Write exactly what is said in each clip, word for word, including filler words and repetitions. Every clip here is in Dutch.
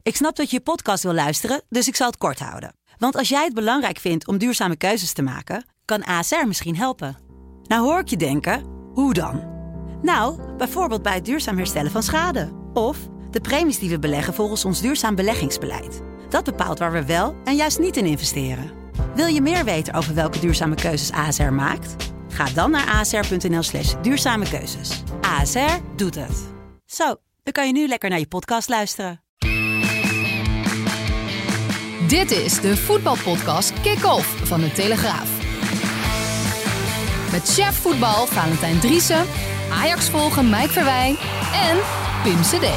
Ik snap dat je je podcast wil luisteren, dus ik zal het kort houden. Want als jij het belangrijk vindt om duurzame keuzes te maken, kan A S R misschien helpen. Nou hoor ik je denken, hoe dan? Nou, bijvoorbeeld bij het duurzaam herstellen van schade. Of de premies die we beleggen volgens ons duurzaam beleggingsbeleid. Dat bepaalt waar we wel en juist niet in investeren. Wil je meer weten over welke duurzame keuzes A S R maakt? Ga dan naar asr.nl slash duurzame keuzes. A S R doet het. Zo, dan kan je nu lekker naar je podcast luisteren. Dit is de voetbalpodcast Kick-Off van de Telegraaf. Met chef voetbal Valentijn Driessen, Ajax volgen Mike Verwij en Pim Cedee.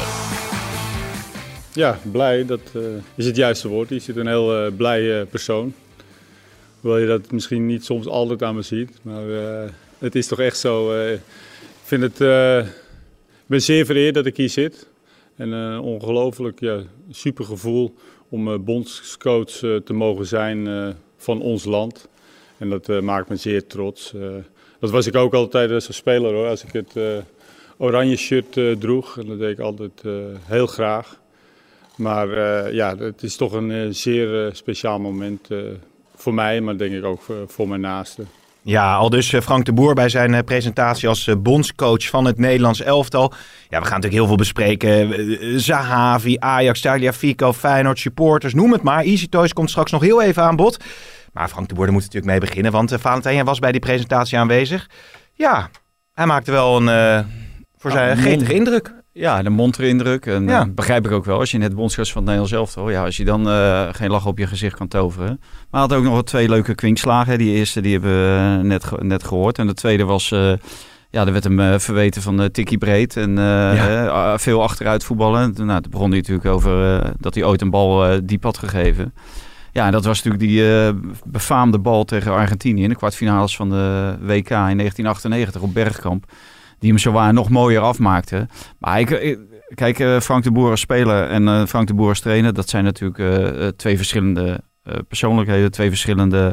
Ja, blij, dat uh, is het juiste woord. Je ziet een heel uh, blij uh, persoon. Hoewel je dat misschien niet soms altijd aan me ziet. Maar uh, het is toch echt zo. Uh, ik vind het, uh, ik ben zeer vereerd dat ik hier zit. En uh, ongelooflijk ja, super gevoel om uh, bondscoach uh, te mogen zijn uh, van ons land. En dat uh, maakt me zeer trots. Uh, dat was ik ook altijd als speler hoor. Als ik het uh, oranje shirt uh, droeg. En dat deed ik altijd uh, heel graag. Maar uh, ja, het is toch een uh, zeer uh, speciaal moment uh, voor mij, maar denk ik ook voor, voor mijn naasten. Ja, al dus Frank de Boer bij zijn presentatie als bondscoach van het Nederlands elftal. Ja, we gaan natuurlijk heel veel bespreken. Zahavi, Ajax, Tagliafico, Feyenoord, supporters, noem het maar. Easy Toys komt straks nog heel even aan bod. Maar Frank de Boer, daar moet natuurlijk mee beginnen, want uh, Valentijn, jij was bij die presentatie aanwezig. Ja, hij maakte wel een uh, voor zijn ja, gretige indruk. Ja, de montere indruk. En ja. uh, begrijp ik ook wel. Als je net bondscoach van het Nederlands elftal, ja, als je dan uh, geen lach op je gezicht kan toveren. Maar hij had ook nog twee leuke kwinkslagen. Die eerste die hebben we net, ge- net gehoord. En de tweede was, uh, ja, er werd hem uh, verweten van uh, tikkie breed. En uh, ja. uh, veel achteruit voetballen. Nou, toen begon hij natuurlijk over uh, dat hij ooit een bal uh, diep had gegeven. Ja, en dat was natuurlijk die uh, befaamde bal tegen Argentinië in de kwartfinales van de W K in negentien achtennegentig op Bergkamp. Die hem zowaar nog mooier afmaakte. Maar ik, ik, kijk, uh, Frank de Boer als speler en uh, Frank de Boer als trainer, dat zijn natuurlijk uh, twee verschillende uh, persoonlijkheden, twee verschillende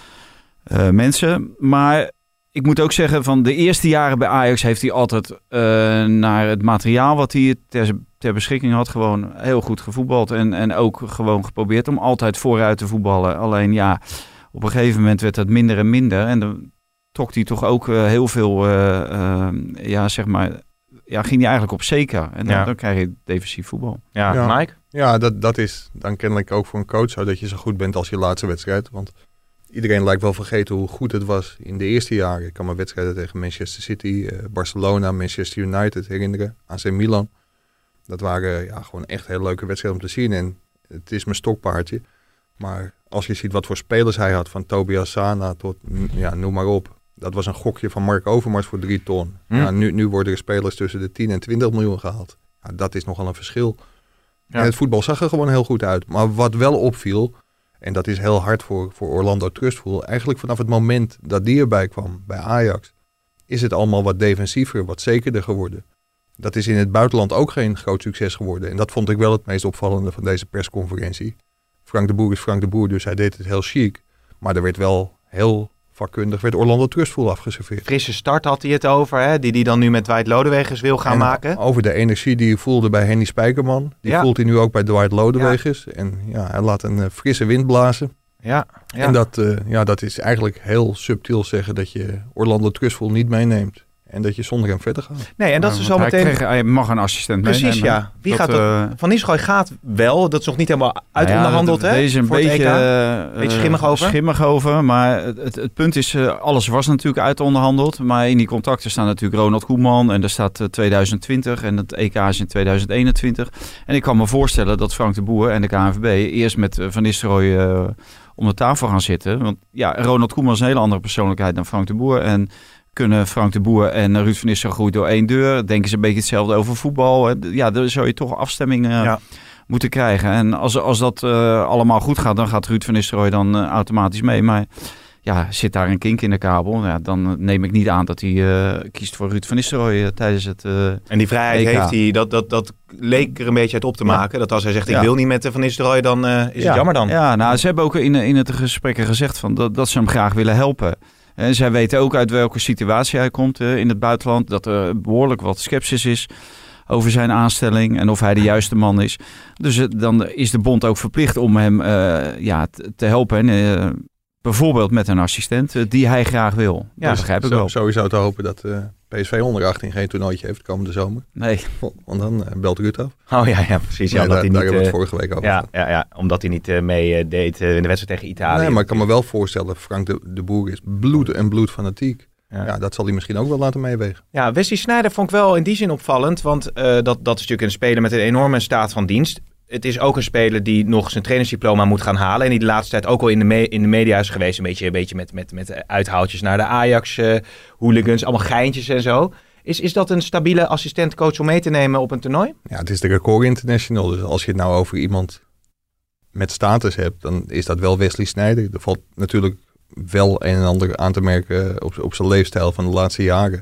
uh, mensen. Maar ik moet ook zeggen, van de eerste jaren bij Ajax heeft hij altijd uh, naar het materiaal wat hij ter, ter beschikking had, gewoon heel goed gevoetbald. En, en ook gewoon geprobeerd om altijd vooruit te voetballen. Alleen ja, op een gegeven moment werd dat minder en minder. En dan trok hij toch ook uh, heel veel, uh, uh, ja, zeg maar, ja, ging hij eigenlijk op zeker. En dan, ja. dan krijg je defensief voetbal. Ja, ja. Mike? Ja, dat, dat is dan kennelijk ook voor een coach zo dat je zo goed bent als je laatste wedstrijd. Want iedereen lijkt wel vergeten hoe goed het was in de eerste jaren. Ik kan me wedstrijden tegen Manchester City, uh, Barcelona, Manchester United herinneren, A C Milan. Dat waren ja, gewoon echt heel leuke wedstrijden om te zien. En het is mijn stokpaardje. Maar als je ziet wat voor spelers hij had, van Tobias Sana tot, ja, noem maar op. Dat was een gokje van Mark Overmars voor drie ton. Hm. Ja, nu, nu worden er spelers tussen de tien en twintig miljoen gehaald. Ja, dat is nogal een verschil. Ja. En het voetbal zag er gewoon heel goed uit. Maar wat wel opviel, en dat is heel hard voor, voor Orlando Trustful, eigenlijk vanaf het moment dat die erbij kwam bij Ajax, is het allemaal wat defensiever, wat zekerder geworden. Dat is in het buitenland ook geen groot succes geworden. En dat vond ik wel het meest opvallende van deze persconferentie. Frank de Boer is Frank de Boer, dus hij deed het heel chic. Maar er werd wel heel vakkundig, werd Orlando Trustful afgeserveerd. Frisse start had hij het over, hè, die hij dan nu met Dwight Lodewegers wil gaan en maken. Over de energie die hij voelde bij Henny Spijkerman. Die ja. voelt hij nu ook bij Dwight Lodewegers. Ja. En ja, hij laat een uh, frisse wind blazen. Ja. Ja. En dat, uh, ja, dat is eigenlijk heel subtiel zeggen dat je Orlando Trustful niet meeneemt. En dat je zonder hem verder gaat. Nee, en dat ja, is zo meteen. Hij, kreeg, hij mag een assistent Precies, meenemen. ja. Wie dat, gaat er? Uh, Van Nistelrooy gaat wel. Dat is nog niet helemaal uit nou ja, onderhandeld, hè? Deze een voor beetje, het E K. Uh, beetje schimmig over. Schimmig over. Maar het, het, het punt is, uh, alles was natuurlijk uit onderhandeld. Maar in die contracten staan natuurlijk Ronald Koeman. En er staat uh, tweeduizend twintig. En het E K is in tweeduizend eenentwintig. En ik kan me voorstellen dat Frank de Boer en de K N V B eerst met uh, Van Nistelrooy uh, om de tafel gaan zitten. Want ja, Ronald Koeman is een hele andere persoonlijkheid dan Frank de Boer. En kunnen Frank de Boer en Ruud van Nistelrooy groeien door één deur? Denken ze een beetje hetzelfde over voetbal? Ja, daar zou je toch afstemming uh, ja. moeten krijgen. En als, als dat uh, allemaal goed gaat, dan gaat Ruud van Nistelrooy dan uh, automatisch mee. Maar ja, zit daar een kink in de kabel, ja, dan neem ik niet aan dat hij uh, kiest voor Ruud van Nistelrooy uh, tijdens het uh, En die vrijheid E K. heeft hij, dat, dat, dat leek er een beetje uit op te maken. Ja. Dat als hij zegt, ik ja. wil niet met Van Nistelrooy, dan uh, is ja. het jammer dan. Ja, nou, ze hebben ook in, in het gesprekken gezegd van dat, dat ze hem graag willen helpen. En zij weten ook uit welke situatie hij komt uh, in het buitenland. Dat er behoorlijk wat sceptisch is over zijn aanstelling en of hij de juiste man is. Dus uh, dan is de bond ook verplicht om hem uh, ja, t- te helpen. En, uh, bijvoorbeeld met een assistent uh, die hij graag wil. Ja, dat begrijp ik zo, wel. Sowieso te hopen dat uh, P S V onder achttien geen toernooitje heeft komende zomer. Nee. Want dan uh, belt Ruud af. Oh ja, ja precies. Ja, Ja, omdat daar hij daar niet, hebben we het uh, vorige week over ja, gehad. ja, ja, omdat hij niet uh, mee uh, deed uh, in de wedstrijd tegen Italië. Nee, maar ik kan me wel voorstellen, Frank de, de Boer is bloed en bloed fanatiek. Ja. Ja, dat zal hij misschien ook wel laten meewegen. Ja, Wesley Sneijder vond ik wel in die zin opvallend. Want uh, dat, dat is natuurlijk een speler met een enorme staat van dienst. Het is ook een speler die nog zijn trainersdiploma moet gaan halen. En die de laatste tijd ook al in de, me- in de media is geweest. Een beetje, een beetje met, met, met uithaaltjes naar de Ajax, uh, hooligans, allemaal geintjes en zo. Is, is dat een stabiele assistentcoach om mee te nemen op een toernooi? Ja, het is de record international. Dus als je het nou over iemand met status hebt, dan is dat wel Wesley Sneijder. Er valt natuurlijk wel een en ander aan te merken op, op zijn leefstijl van de laatste jaren.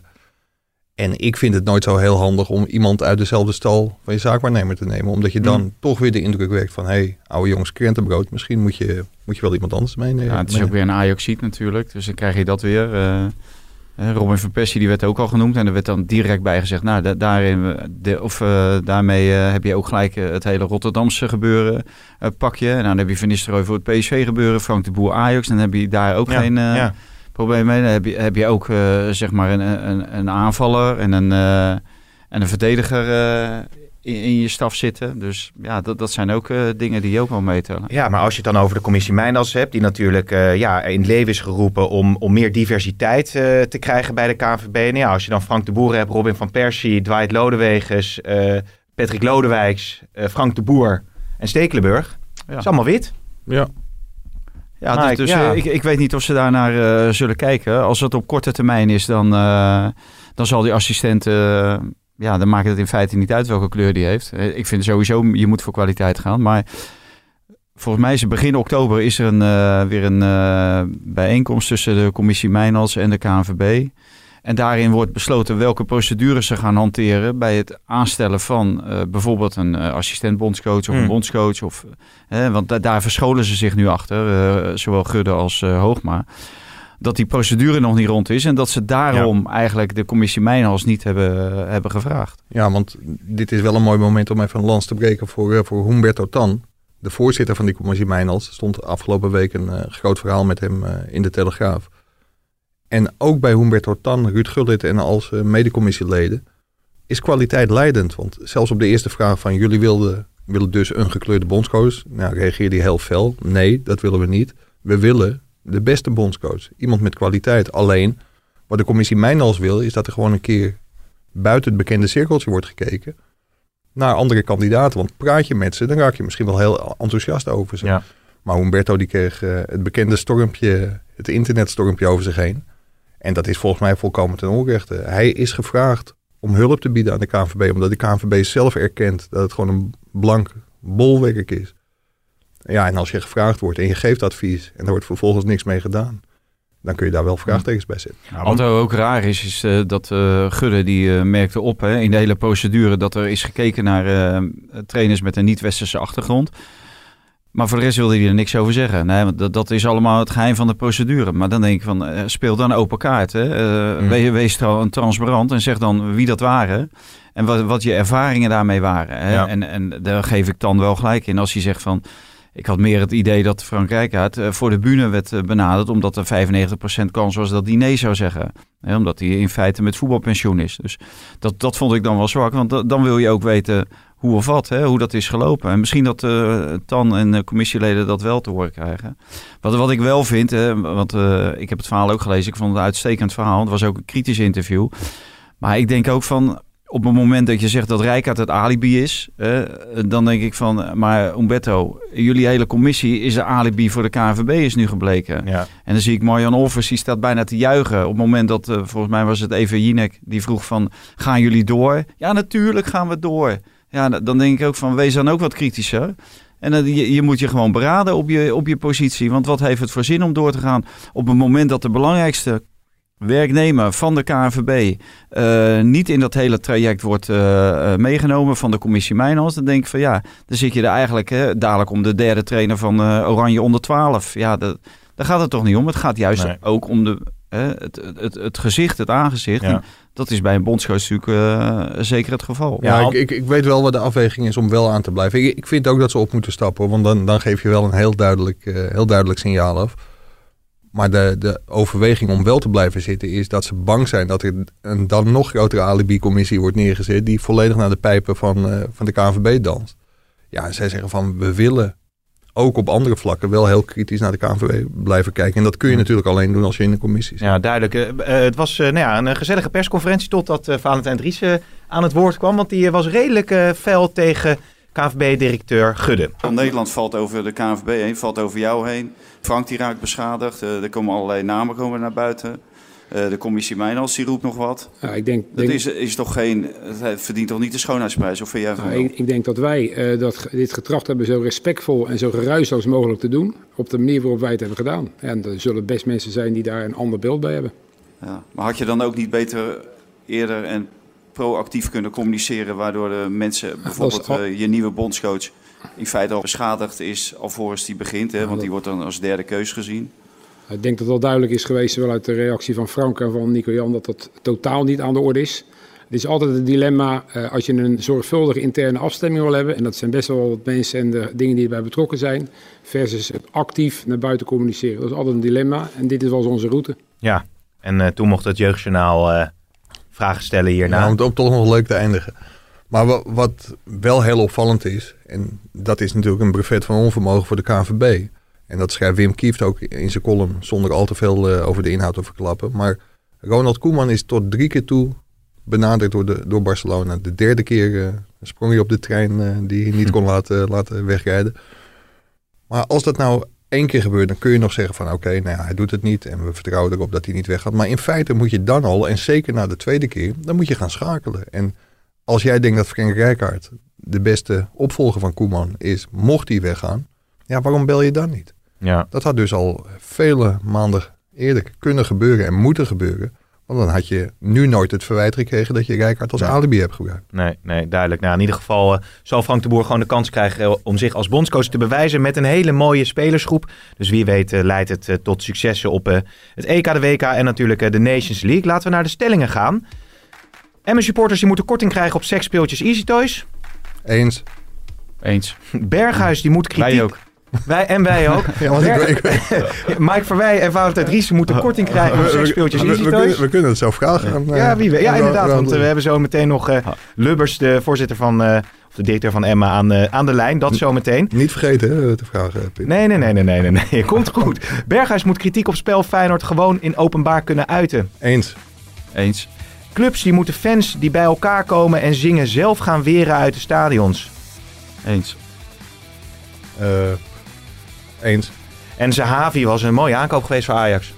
En ik vind het nooit zo heel handig om iemand uit dezelfde stal van je zaakwaarnemer te nemen. Omdat je dan mm. toch weer de indruk wekt van, hé, hey, oude jongens krentenbrood, misschien moet je, moet je wel iemand anders meenemen. Ja, het is ook weer een Ajaxiet natuurlijk, dus dan krijg je dat weer. Uh, Robin van Persie, die werd ook al genoemd en er werd dan direct bij gezegd, nou, da- daarin, de, of uh, daarmee uh, heb je ook gelijk uh, het hele Rotterdamse gebeuren uh, pak je. En dan heb je Van Nistelrooy voor het P S V gebeuren, Frank de Boer Ajax, dan heb je daar ook ja, geen... Uh, ja. probleem mee. Dan heb je, heb je ook uh, zeg maar een, een, een aanvaller en een, uh, en een verdediger uh, in, in je staf zitten. Dus ja, dat, dat zijn ook uh, dingen die je ook wel meetellen. Ja, maar als je het dan over de commissie Mijndals hebt, die natuurlijk uh, ja, in het leven is geroepen om, om meer diversiteit uh, te krijgen bij de K N V B. En ja, als je dan Frank de Boer hebt, Robin van Persie, Dwight Lodewegens, uh, Patrick Lodewijks, uh, Frank de Boer en Stekelenburg. Ja. Dat is allemaal wit. Ja. Ja, Maar dus, dus ja. uh, ik, ik weet niet of ze daar naar uh, zullen kijken. Als het op korte termijn is, dan, uh, dan zal die assistent... Uh, ja, dan maakt het in feite niet uit welke kleur die heeft. Ik vind sowieso, je moet voor kwaliteit gaan. Maar volgens mij is het begin oktober is er een, uh, weer een uh, bijeenkomst tussen de commissie Mijndals en de K N V B. En daarin wordt besloten welke procedures ze gaan hanteren bij het aanstellen van uh, bijvoorbeeld een uh, assistent-bondscoach of Hmm. een bondscoach. Of, uh, want da- daar verscholen ze zich nu achter, uh, zowel Gudde als uh, Hoogma. Dat die procedure nog niet rond is en dat ze daarom ja. eigenlijk de commissie Mijndals niet hebben, uh, hebben gevraagd. Ja, want dit is wel een mooi moment om even een lans te breken voor, uh, voor Humberto Tan. De voorzitter van die commissie Mijndals. Er stond afgelopen week een uh, groot verhaal met hem uh, in de Telegraaf. En ook bij Humberto Tan, Ruud Gullit en als uh, medecommissieleden is kwaliteit leidend. Want zelfs op de eerste vraag van jullie wilden, willen dus een gekleurde bondscoach. Nou, reageerde hij heel fel. Nee, dat willen we niet. We willen de beste bondscoach. Iemand met kwaliteit. Alleen, wat de commissie Mijndals wil, is dat er gewoon een keer buiten het bekende cirkeltje wordt gekeken naar andere kandidaten. Want praat je met ze, dan raak je misschien wel heel enthousiast over ze. Ja. Maar Humberto die kreeg uh, het bekende stormpje, het internetstormpje over zich heen. En dat is volgens mij volkomen ten onrechte. Hij is gevraagd om hulp te bieden aan de K N V B, omdat de K N V B zelf erkent dat het gewoon een blank bolwerk is. Ja, en als je gevraagd wordt en je geeft advies en er wordt vervolgens niks mee gedaan, dan kun je daar wel vraagtekens bij zetten. Ja, wat ook raar is, is uh, dat uh, Gudde die uh, merkte op hè, in de hele procedure dat er is gekeken naar uh, trainers met een niet-westerse achtergrond. Maar voor de rest wilde hij er niks over zeggen. Nee, want dat, dat is allemaal het geheim van de procedure. Maar dan denk ik van, uh, speel dan open kaart. Hè? Uh, mm. Wees, wees trouw, transparant en zeg dan wie dat waren. En wat, wat je ervaringen daarmee waren. Hè? Ja. En, en daar geef ik dan wel gelijk in. Als hij zegt van, ik had meer het idee dat Frank Rijkaard uh, voor de bühne werd uh, benaderd. Omdat er vijfennegentig procent kans was dat hij nee zou zeggen. Hè? Omdat hij in feite met voetbalpensioen is. Dus dat, dat vond ik dan wel zwak. Want d- dan wil je ook weten hoe of wat, hè, hoe dat is gelopen. En misschien dat uh, Tan en uh, commissieleden dat wel te horen krijgen. Wat, wat ik wel vind, hè, want uh, ik heb het verhaal ook gelezen. Ik vond het een uitstekend verhaal. Het was ook een kritisch interview. Maar ik denk ook van, op het moment dat je zegt dat Rijkaard het alibi is, uh, dan denk ik van, maar Humberto, jullie hele commissie is een alibi voor de K N V B is nu gebleken. Ja. En dan zie ik Marjan Olvers, die staat bijna te juichen. Op het moment dat, uh, volgens mij was het even Jinek, die vroeg van, gaan jullie door? Ja, natuurlijk gaan we door. Ja, dan denk ik ook van, wees dan ook wat kritischer. En uh, je, je moet je gewoon beraden op je, op je positie. Want wat heeft het voor zin om door te gaan op het moment dat de belangrijkste werknemer van de K N V B uh, niet in dat hele traject wordt uh, uh, meegenomen van de commissie Mijndals. Dan denk ik van ja, dan zit je er eigenlijk hè, dadelijk om de derde trainer van uh, Oranje onder twaalf. Ja, dat, daar gaat het toch niet om. Het gaat juist nee. ook om de Hè, het, het, het gezicht, het aangezicht. Ja. En dat is bij een bondscoach natuurlijk uh, zeker het geval. Ja, Ja, ik, ik, ik weet wel wat de afweging is om wel aan te blijven. Ik, ik vind ook dat ze op moeten stappen. Want dan, dan geef je wel een heel duidelijk, uh, heel duidelijk signaal af. Maar de, de overweging om wel te blijven zitten is dat ze bang zijn dat er een dan nog grotere alibi-commissie wordt neergezet die volledig naar de pijpen van, uh, van de K N V B danst. Ja, zij zeggen van we willen ook op andere vlakken wel heel kritisch naar de K N V B blijven kijken. En dat kun je Ja. natuurlijk alleen doen als je in de commissie zit. Ja, duidelijk. Uh, uh, het was uh, nou ja, een gezellige persconferentie totdat uh, Valentijn Driessen uh, aan het woord kwam. Want die uh, was redelijk uh, fel tegen K N V B-directeur Gudde. Nederland valt over de K N V B heen, valt over jou heen. Frank die raakt beschadigd. Uh, er komen allerlei namen komen naar buiten. Uh, de commissie Mijnals die roept nog wat. Ja, ik denk, Dat denk, is, is toch geen, het verdient toch niet de schoonheidsprijs? Of vind jij van nou, wel? ik, ik denk dat wij uh, dat, dit getracht hebben zo respectvol en zo geruisloos mogelijk te doen. Op de manier waarop wij het hebben gedaan. En er zullen best mensen zijn die daar een ander beeld bij hebben. Ja. Maar had je dan ook niet beter eerder en proactief kunnen communiceren, waardoor de mensen, bijvoorbeeld al- uh, je nieuwe bondscoach, in feite al beschadigd is alvorens die begint, hè? Want die wordt dan als derde keus gezien. Ik denk dat het wel duidelijk is geweest, zowel uit de reactie van Frank en van Nico-Jan, dat dat totaal niet aan de orde is. Het is altijd een dilemma uh, als je een zorgvuldige interne afstemming wil hebben. En dat zijn best wel wat mensen en de dingen die erbij betrokken zijn. Versus het actief naar buiten communiceren. Dat is altijd een dilemma. En dit is wel eens onze route. Ja, en uh, toen mocht het Jeugdjournaal uh, vragen stellen hierna. Ja, om, om toch nog leuk te eindigen. Maar wat, wat wel heel opvallend is, en dat is natuurlijk een brevet van onvermogen voor de K N V B. En dat schrijft Wim Kieft ook in zijn column, zonder al te veel uh, over de inhoud te verklappen. Maar Ronald Koeman is tot drie keer toe benaderd door, de, door Barcelona. De derde keer uh, sprong hij op de trein uh, die hij niet kon laten, laten wegrijden. Maar als dat nou één keer gebeurt, dan kun je nog zeggen van oké, okay, nou ja, hij doet het niet en we vertrouwen erop dat hij niet weggaat. Maar in feite moet je dan al, en zeker na de tweede keer, dan moet je gaan schakelen. En als jij denkt dat Frank Rijkaard de beste opvolger van Koeman is, mocht hij weggaan, ja, waarom bel je dan niet? Ja. Dat had dus al vele maanden eerder kunnen gebeuren en moeten gebeuren. Want dan had je nu nooit het verwijt gekregen dat je Rijkaard als Ja. alibi hebt gebruikt. Nee, nee, duidelijk. Nou, in ieder geval uh, zal Frank de Boer gewoon de kans krijgen uh, om zich als bondscoach te bewijzen met een hele mooie spelersgroep. Dus wie weet uh, leidt het uh, tot successen op uh, het E K, de W K en natuurlijk uh, de Nations League. Laten we naar de stellingen gaan. Emmen supporters die moeten korting krijgen op seksspeeltjes Easy Toys. Eens. Eens. Berghuis die moet kritiek... Wij ook. Wij, en wij ook. Ja, want ik, Berg- ik, ik, Mike Verwij en Valentijn Driessen moeten korting krijgen op we, seksspeeltjes we, Easy we, Toys. kunnen, we kunnen het zo vragen. Aan, uh, Ja, wie weet. Ja, aan- inderdaad. aan- Want uh, we hebben zo meteen nog uh, Lubbers, de voorzitter van, uh, of de directeur van Emma, aan, uh, aan de lijn. Dat zo meteen. Niet vergeten hè, te vragen, Pim. Nee, nee, nee, nee, nee, nee, nee. Komt goed. Berghuis moet kritiek op spel Feyenoord gewoon in openbaar kunnen uiten. Eens. Eens. Clubs die moeten fans die bij elkaar komen en zingen zelf gaan weren uit de stadions. Eens. Uh, eens. En Zahavi was een mooie aankoop geweest voor Ajax.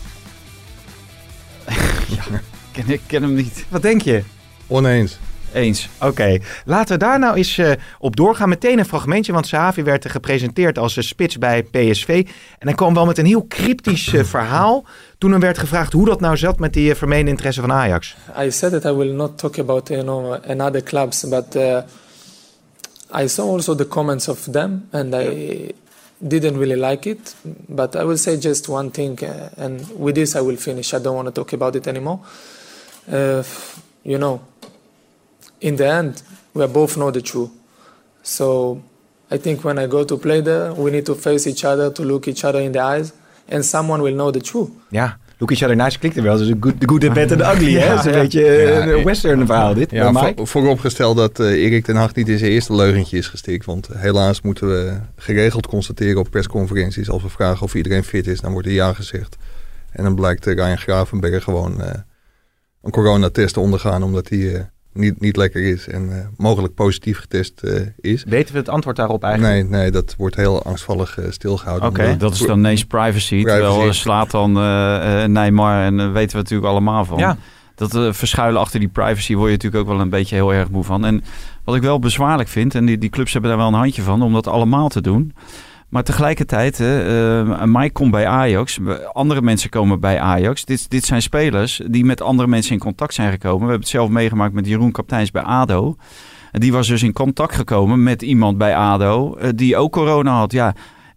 Ken, ik ken hem niet. Wat denk je? Oneens. Eens. Oké, okay. Laten we daar nou eens uh, op doorgaan. Meteen een fragmentje, want Zahavi werd uh, gepresenteerd als uh, spits bij P S V. En hij kwam wel met een heel cryptisch uh, verhaal toen hem werd gevraagd hoe dat nou zat met die uh, vermeende interesse van Ajax. I said that I will not talk about you know another clubs, but uh, I saw also the comments of them, and I didn't really like it. But I will say just one thing, uh, and with this I will finish. I don't want to talk about it anymore. Uh, you know, in the end, we both know the truth. So I think when I go to play there, we need to face each other, to look each other in the eyes, and someone will know the truth. Ja, Look Each Other Nice klinkt er wel. Dus good, the good, the bad and the ugly. Hè? Dat is een ja. beetje uh, Ja, een western verhaal dit. Ja, Mike. voor, vooropgesteld dat uh, Erik ten Hag niet in zijn eerste leugentje is gestikt. Want helaas moeten we geregeld constateren op persconferenties. Als we vragen of iedereen fit is, dan wordt er ja gezegd. En dan blijkt uh, Ryan Gravenberg gewoon uh, een coronatest te ondergaan. Omdat hij uh, niet, niet lekker is en uh, mogelijk positief getest uh, is. Weten we het antwoord daarop eigenlijk? Nee, nee, dat wordt heel angstvallig uh, stilgehouden. Oké. Omdat- Dat is dan ineens privacy. Terwijl uh, slaat dan uh, uh, Neymar en uh, weten we natuurlijk allemaal van. Ja. Dat uh, verschuilen achter die privacy word je natuurlijk ook wel een beetje heel erg moe van. En wat ik wel bezwaarlijk vind, en die, die clubs hebben daar wel een handje van om dat allemaal te doen. Maar tegelijkertijd, uh, Mike komt bij Ajax, andere mensen komen bij Ajax. Dit, dit zijn spelers die met andere mensen in contact zijn gekomen. We hebben het zelf meegemaakt met Jeroen Kapteins bij A D O. Die was dus in contact gekomen met iemand bij A D O uh, die ook corona had. Ja,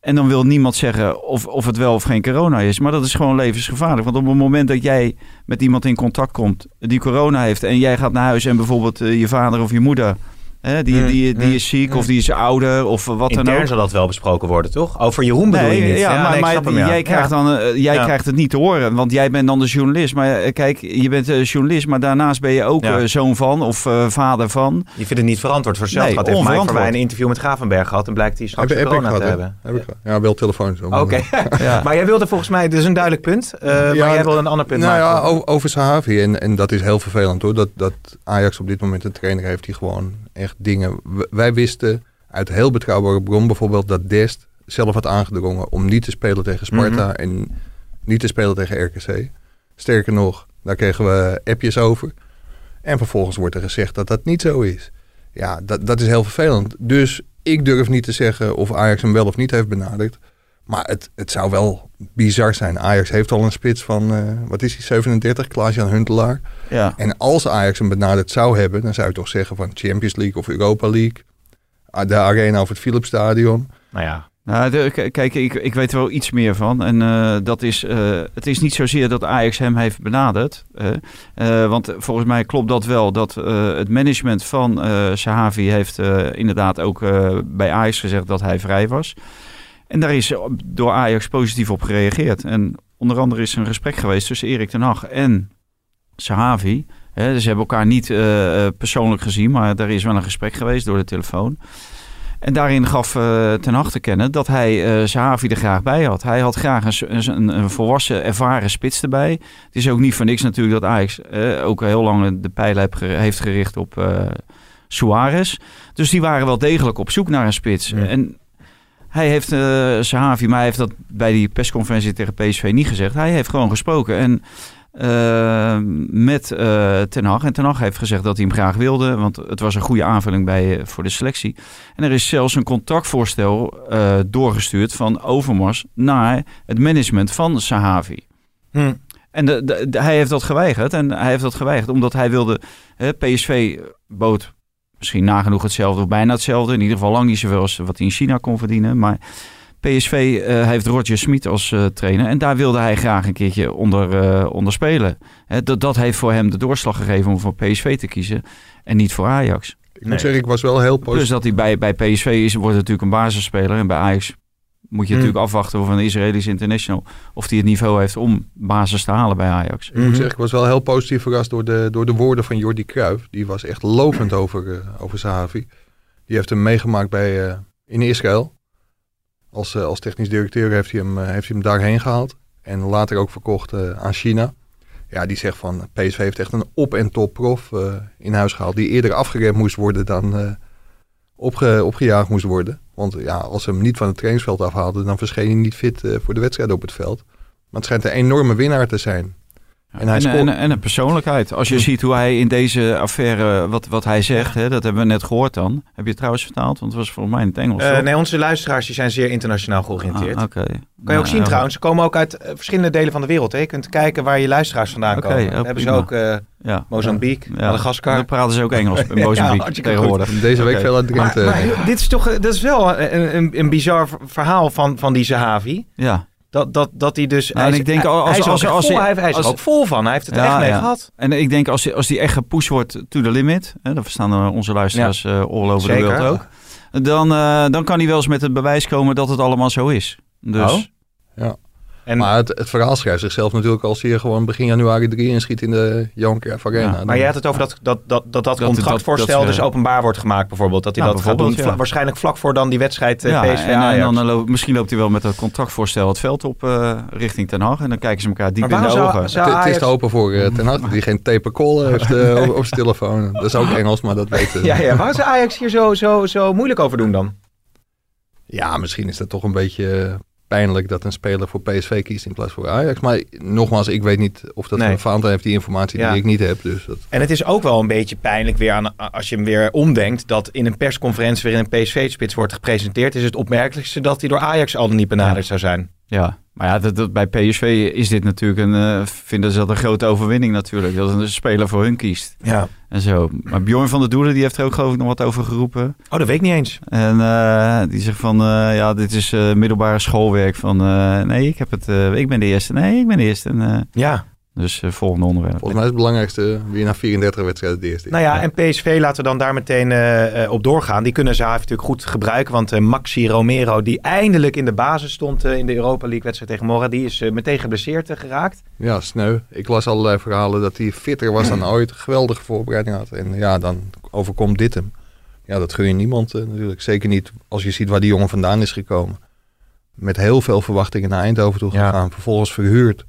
En dan wil niemand zeggen of, of het wel of geen corona is. Maar dat is gewoon levensgevaarlijk. Want op het moment dat jij met iemand in contact komt die corona heeft... en jij gaat naar huis en bijvoorbeeld uh, je vader of je moeder... Hè, die, mm, die, die is ziek mm. of die is ouder of wat Intern dan ook. zal dat wel besproken worden, toch? Over Jeroen bedoel nee, je niet? Ja, ja maar, nee, maar hem, ja. jij, krijgt, ja. dan, uh, jij ja. krijgt het niet te horen. Want jij bent dan de journalist. Maar uh, kijk, je bent uh, journalist, maar daarnaast ben je ook ja. uh, zoon van of uh, vader van. Je vindt het niet verantwoord voor zelf. Nee, had even Mike Verwij een interview met Gravenberg gehad en blijkt hij straks heb, corona heb te gehad, hebben. Heb ik gehad. Ja, wel telefoons. Oké, okay. ja. Maar jij wilde volgens mij, dit is een duidelijk punt. Uh, ja, maar jij wilde een ander punt nou maken. Ja, over, over Sahavi. En, en dat is heel vervelend hoor. Dat, dat Ajax op dit moment een trainer heeft die gewoon echt dingen... Wij wisten... uit heel betrouwbare bron bijvoorbeeld dat Dest zelf had aangedrongen om niet te spelen tegen Sparta mm-hmm. en niet te spelen tegen R K C. Sterker nog, daar kregen we appjes over. En vervolgens wordt er gezegd dat dat niet zo is. Ja, dat, dat is heel vervelend. Dus ik durf niet te zeggen of Ajax hem wel of niet heeft benaderd. Maar het, het zou wel bizar zijn. Ajax heeft al een spits van, uh, wat is hij, zevenendertig, Klaas-Jan Huntelaar. Ja. En als Ajax hem benaderd zou hebben, dan zou je toch zeggen van Champions League of Europa League. De arena of het Philipsstadion. Nou ja. Nou, de, k- kijk, ik, ik weet er wel iets meer van. En uh, dat is, uh, het is niet zozeer dat Ajax hem heeft benaderd. Uh, uh, want volgens mij klopt dat wel. Dat uh, het management van uh, Sahavi heeft uh, inderdaad ook uh, bij Ajax gezegd dat hij vrij was. En daar is door Ajax positief op gereageerd. En onder andere is er een gesprek geweest tussen Erik ten Hag en Sahavi. He, dus ze hebben elkaar niet uh, persoonlijk gezien, maar er is wel een gesprek geweest door de telefoon. En daarin gaf uh, ten Hag te kennen dat hij uh, Sahavi er graag bij had. Hij had graag een, een, een volwassen, ervaren spits erbij. Het is ook niet voor niks natuurlijk dat Ajax uh, ook heel lang de pijlen heeft gericht op uh, Suarez. Dus die waren wel degelijk op zoek naar een spits. Ja. En hij heeft uh, Sahavi, maar hij heeft dat bij die persconferentie tegen P S V niet gezegd. Hij heeft gewoon gesproken en... Uh, met uh, Ten Hag. En Ten Hag heeft gezegd dat hij hem graag wilde, want het was een goede aanvulling bij, uh, voor de selectie. En er is zelfs een contractvoorstel uh, doorgestuurd van Overmars naar het management van Sahavi. Hm. En de, de, de, hij heeft dat geweigerd. En hij heeft dat geweigerd omdat hij wilde... Uh, P S V bood misschien nagenoeg hetzelfde of bijna hetzelfde. In ieder geval lang niet zoveel als wat hij in China kon verdienen. Maar P S V uh, heeft Roger Smit als uh, trainer. En daar wilde hij graag een keertje onder, uh, onder spelen. He, dat, dat heeft voor hem de doorslag gegeven om voor P S V te kiezen. En niet voor Ajax. Ik moet nee. zeggen, ik was wel heel positief. Plus dat hij bij, bij P S V is, wordt natuurlijk een basisspeler. En bij Ajax moet je hmm. natuurlijk afwachten van een Israëlisch international. Of hij het niveau heeft om basis te halen bij Ajax. Ik moet zeggen, ik was wel heel positief verrast door de, door de woorden van Jordi Cruijff. Die was echt lovend over, uh, over Sahavi. Die heeft hem meegemaakt bij, uh, in Israël. Als, uh, als technisch directeur heeft hij, hem, uh, heeft hij hem daarheen gehaald. En later ook verkocht uh, aan China. Ja, die zegt van P S V heeft echt een op- en top prof uh, in huis gehaald. Die eerder afgeremd moest worden dan uh, opge, opgejaagd moest worden. Want ja, als ze hem niet van het trainingsveld afhaalden, dan verscheen hij niet fit uh, voor de wedstrijd op het veld. Maar het schijnt een enorme winnaar te zijn. En, hij en, en, en een persoonlijkheid. Als je ziet hoe hij in deze affaire, wat, wat hij zegt, hè, dat hebben we net gehoord dan. Heb je het trouwens vertaald? Want het was volgens mij in het Engels. Uh, nee, onze luisteraars die zijn zeer internationaal georiënteerd. Ah, okay. Kan je nou, ook zien uh, trouwens, ze komen ook uit uh, verschillende delen van de wereld. Hè? Je kunt kijken waar je luisteraars vandaan okay, komen. Dan hebben ze ook uh, ja. Mozambique, ja. Madagaskar. Dan praten ze ook Engels in Mozambique ja, tegenwoordig. Deze week okay. veel uit Drenthe. Maar, maar dit is toch dat is wel een, een, een bizar verhaal van, van die Sahavi. Ja. Dat, dat, dat hij dus... Nou, hij, is, ik denk, hij, als, hij is, als, als, als, vol, als, hij, hij is als, er ook vol van. Hij heeft het er ja, echt mee ja. gehad. En ik denk als hij als die echt gepusht wordt to the limit... Hè, dan verstaan onze luisteraars ja. uh, all over Zeker. de wereld ook... Dan, uh, dan kan hij wel eens met het bewijs komen dat het allemaal zo is. Dus... Oh. Ja. En, maar het, het verhaal schrijft zichzelf natuurlijk als hij gewoon begin januari drie inschiet in de Johan Cruijff Arena. Ja, maar jij had het over dat dat, dat, dat, dat contractvoorstel dat, dat, dus openbaar wordt gemaakt bijvoorbeeld. Dat hij ja, dat gaat doen, ja. waarschijnlijk vlak voor dan die wedstrijd ja, P S V Ajax. En dan lo- misschien loopt hij wel met dat contractvoorstel het veld op uh, richting Ten Hag. En dan kijken ze elkaar diep in de zou, ogen. Zou Ajax... Het is te hopen voor uh, Ten Hag die geen tape call heeft uh, op, op zijn telefoon. Dat is ook Engels, maar dat weten we. Ja, ja. Waar zou Ajax hier zo, zo, zo moeilijk over doen dan? Ja, misschien is dat toch een beetje... pijnlijk dat een speler voor P S V kiest in plaats voor Ajax. Maar nogmaals, ik weet niet of dat nee. Vaanten heeft die informatie die ja. ik niet heb. Dus dat... En het is ook wel een beetje pijnlijk weer aan, als je hem weer omdenkt, dat in een persconferentie weer een P S V-spits wordt gepresenteerd, is het opmerkelijkste dat hij door Ajax al niet benaderd ja. zou zijn. Ja. Maar ja, dat, dat, bij P S V is dit natuurlijk een, uh, vinden ze dat een grote overwinning natuurlijk. Dat een speler voor hun kiest. Ja. En zo. Maar Bjorn van der Doelen, die heeft er ook geloof ik nog wat over geroepen. Oh, dat weet ik niet eens. En uh, die zegt van, uh, ja, dit is uh, middelbare schoolwerk. Van, uh, nee, ik heb het, uh, ik ben de eerste. Nee, ik ben de eerste. En, uh, ja. Dus uh, volgende onderwerp. Volgens mij is het belangrijkste wie na vierendertig wedstrijden de eerste is. Nou ja, en P S V laten we dan daar meteen uh, op doorgaan. Die kunnen Zahavi natuurlijk goed gebruiken. Want uh, Maxi Romero, die eindelijk in de basis stond uh, in de Europa League wedstrijd tegen Mora, die is uh, meteen geblesseerd uh, geraakt. Ja, sneu. Ik las allerlei verhalen dat hij fitter was dan ooit. Geweldige voorbereiding had. En ja, dan overkomt dit hem. Ja, dat gun je niemand uh, natuurlijk. Zeker niet als je ziet waar die jongen vandaan is gekomen. Met heel veel verwachtingen naar Eindhoven toe gegaan. Ja. Vervolgens verhuurd.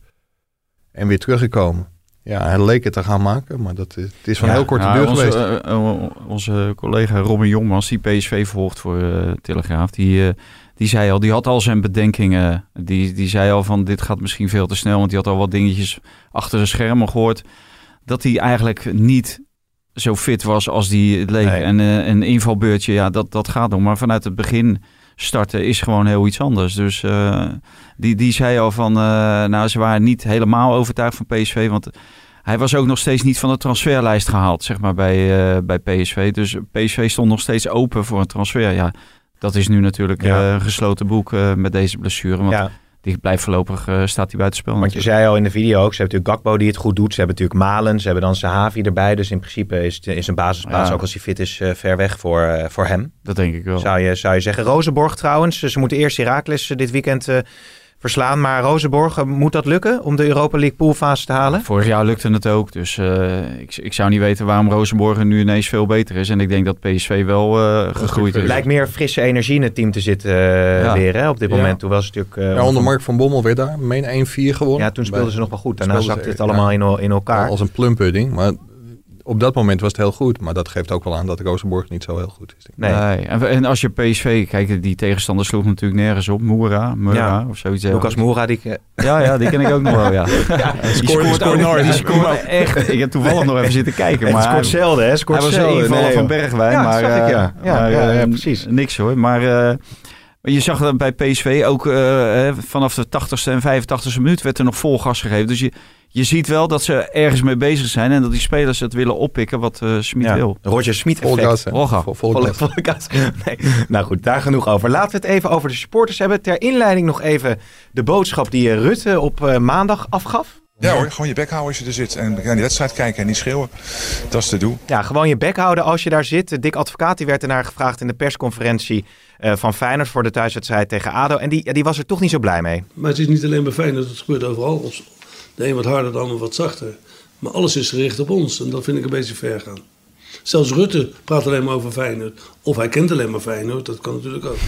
En weer teruggekomen. Ja, hij leek het te gaan maken, maar dat is, het is van ja, heel korte ja, duur onze, geweest. Uh, uh, onze collega Robin Jongmans, die P S V volgt voor uh, Telegraaf, die, uh, die zei al, die had al zijn bedenkingen. Die, die zei al van, dit gaat misschien veel te snel, want die had al wat dingetjes achter de schermen gehoord. Dat hij eigenlijk niet zo fit was als die het leek. Nee. En uh, een invalbeurtje, ja, dat, dat gaat nog. Maar vanuit het begin starten is gewoon heel iets anders. Dus uh, die, die zei al van, uh, nou, ze waren niet helemaal overtuigd van P S V, want hij was ook nog steeds niet van de transferlijst gehaald, zeg maar, bij, uh, bij P S V. Dus P S V stond nog steeds open voor een transfer. Ja, dat is nu natuurlijk ja. uh, een gesloten boek uh, met deze blessure, want ja. die blijft voorlopig, uh, staat hij buiten spel. Want natuurlijk. Je zei al in de video ook, ze hebben natuurlijk Gakpo die het goed doet. Ze hebben natuurlijk Malen, ze hebben dan Zahavi erbij. Dus in principe is, is een basisplaats, ja. ook als hij fit is, uh, ver weg voor, uh, voor hem. Dat denk ik wel. Zou je, zou je zeggen. Rozenborg trouwens, ze moeten eerst Heracles dit weekend uh, verslaan. Maar Rozenborg, uh, moet dat lukken om de Europa League poolfase te halen? Vorig jaar lukte het ook. Dus uh, ik, ik zou niet weten waarom Rozenborg nu ineens veel beter is. En ik denk dat P S V wel uh, gegroeid is. Het lijkt meer frisse energie in het team te zitten uh, ja. weer hè, op dit moment. Ja. Toen was het natuurlijk... Uh, ja, onder Mark van Bommel werd daar. Meen één vier gewonnen. Ja, toen speelden ze nog wel goed. Daarna zakte het allemaal ja. in, in elkaar. Ja, als een plumpudding. Maar op dat moment was het heel goed. Maar dat geeft ook wel aan dat Rozenborg niet zo heel goed is. Nee. nee. En, en als je P S V... Kijk, die tegenstander sloeg natuurlijk nergens op. Moura, Moura ja. of zoiets. Lucas Moura, die... Ja, ja, die ken ik ook nog wel, ja. ja die scoort, scoort ook nooit. Die scoort echt... Ik heb toevallig nog even zitten kijken. Maar het scoort zelden, hè? Scoort hij was een invaller nee, van Bergwijn. Ja, maar, zag ik, ja. Ja, maar, ja, ja, uh, precies. Niks hoor, maar... Uh, je zag dat bij P S V ook uh, vanaf de tachtigste en vijfentachtigste minuut werd er nog vol gas gegeven. Dus je, je ziet wel dat ze ergens mee bezig zijn en dat die spelers het willen oppikken wat uh, Smit ja. wil. Roger Smit effect. Vol gas. Vol, vol, vol, vol gas. Nee. Nou goed, daar genoeg over. Laten we het even over de supporters hebben. Ter inleiding nog even de boodschap die Rutte op uh, maandag afgaf. Ja hoor, gewoon je bek houden als je er zit en naar die wedstrijd kijken en niet schreeuwen. Dat is te doen. Ja, gewoon je bek houden als je daar zit. Dick Advocaat die werd ernaar gevraagd in de persconferentie uh, van Feyenoord voor de thuiswedstrijd tegen ADO. En die, ja, die was er toch niet zo blij mee. Maar het is niet alleen bij Feyenoord, het gebeurt overal. De een wat harder, de ander wat zachter. Maar alles is gericht op ons en dat vind ik een beetje ver gaan. Zelfs Rutte praat alleen maar over Feyenoord. Of hij kent alleen maar Feyenoord, dat kan natuurlijk ook.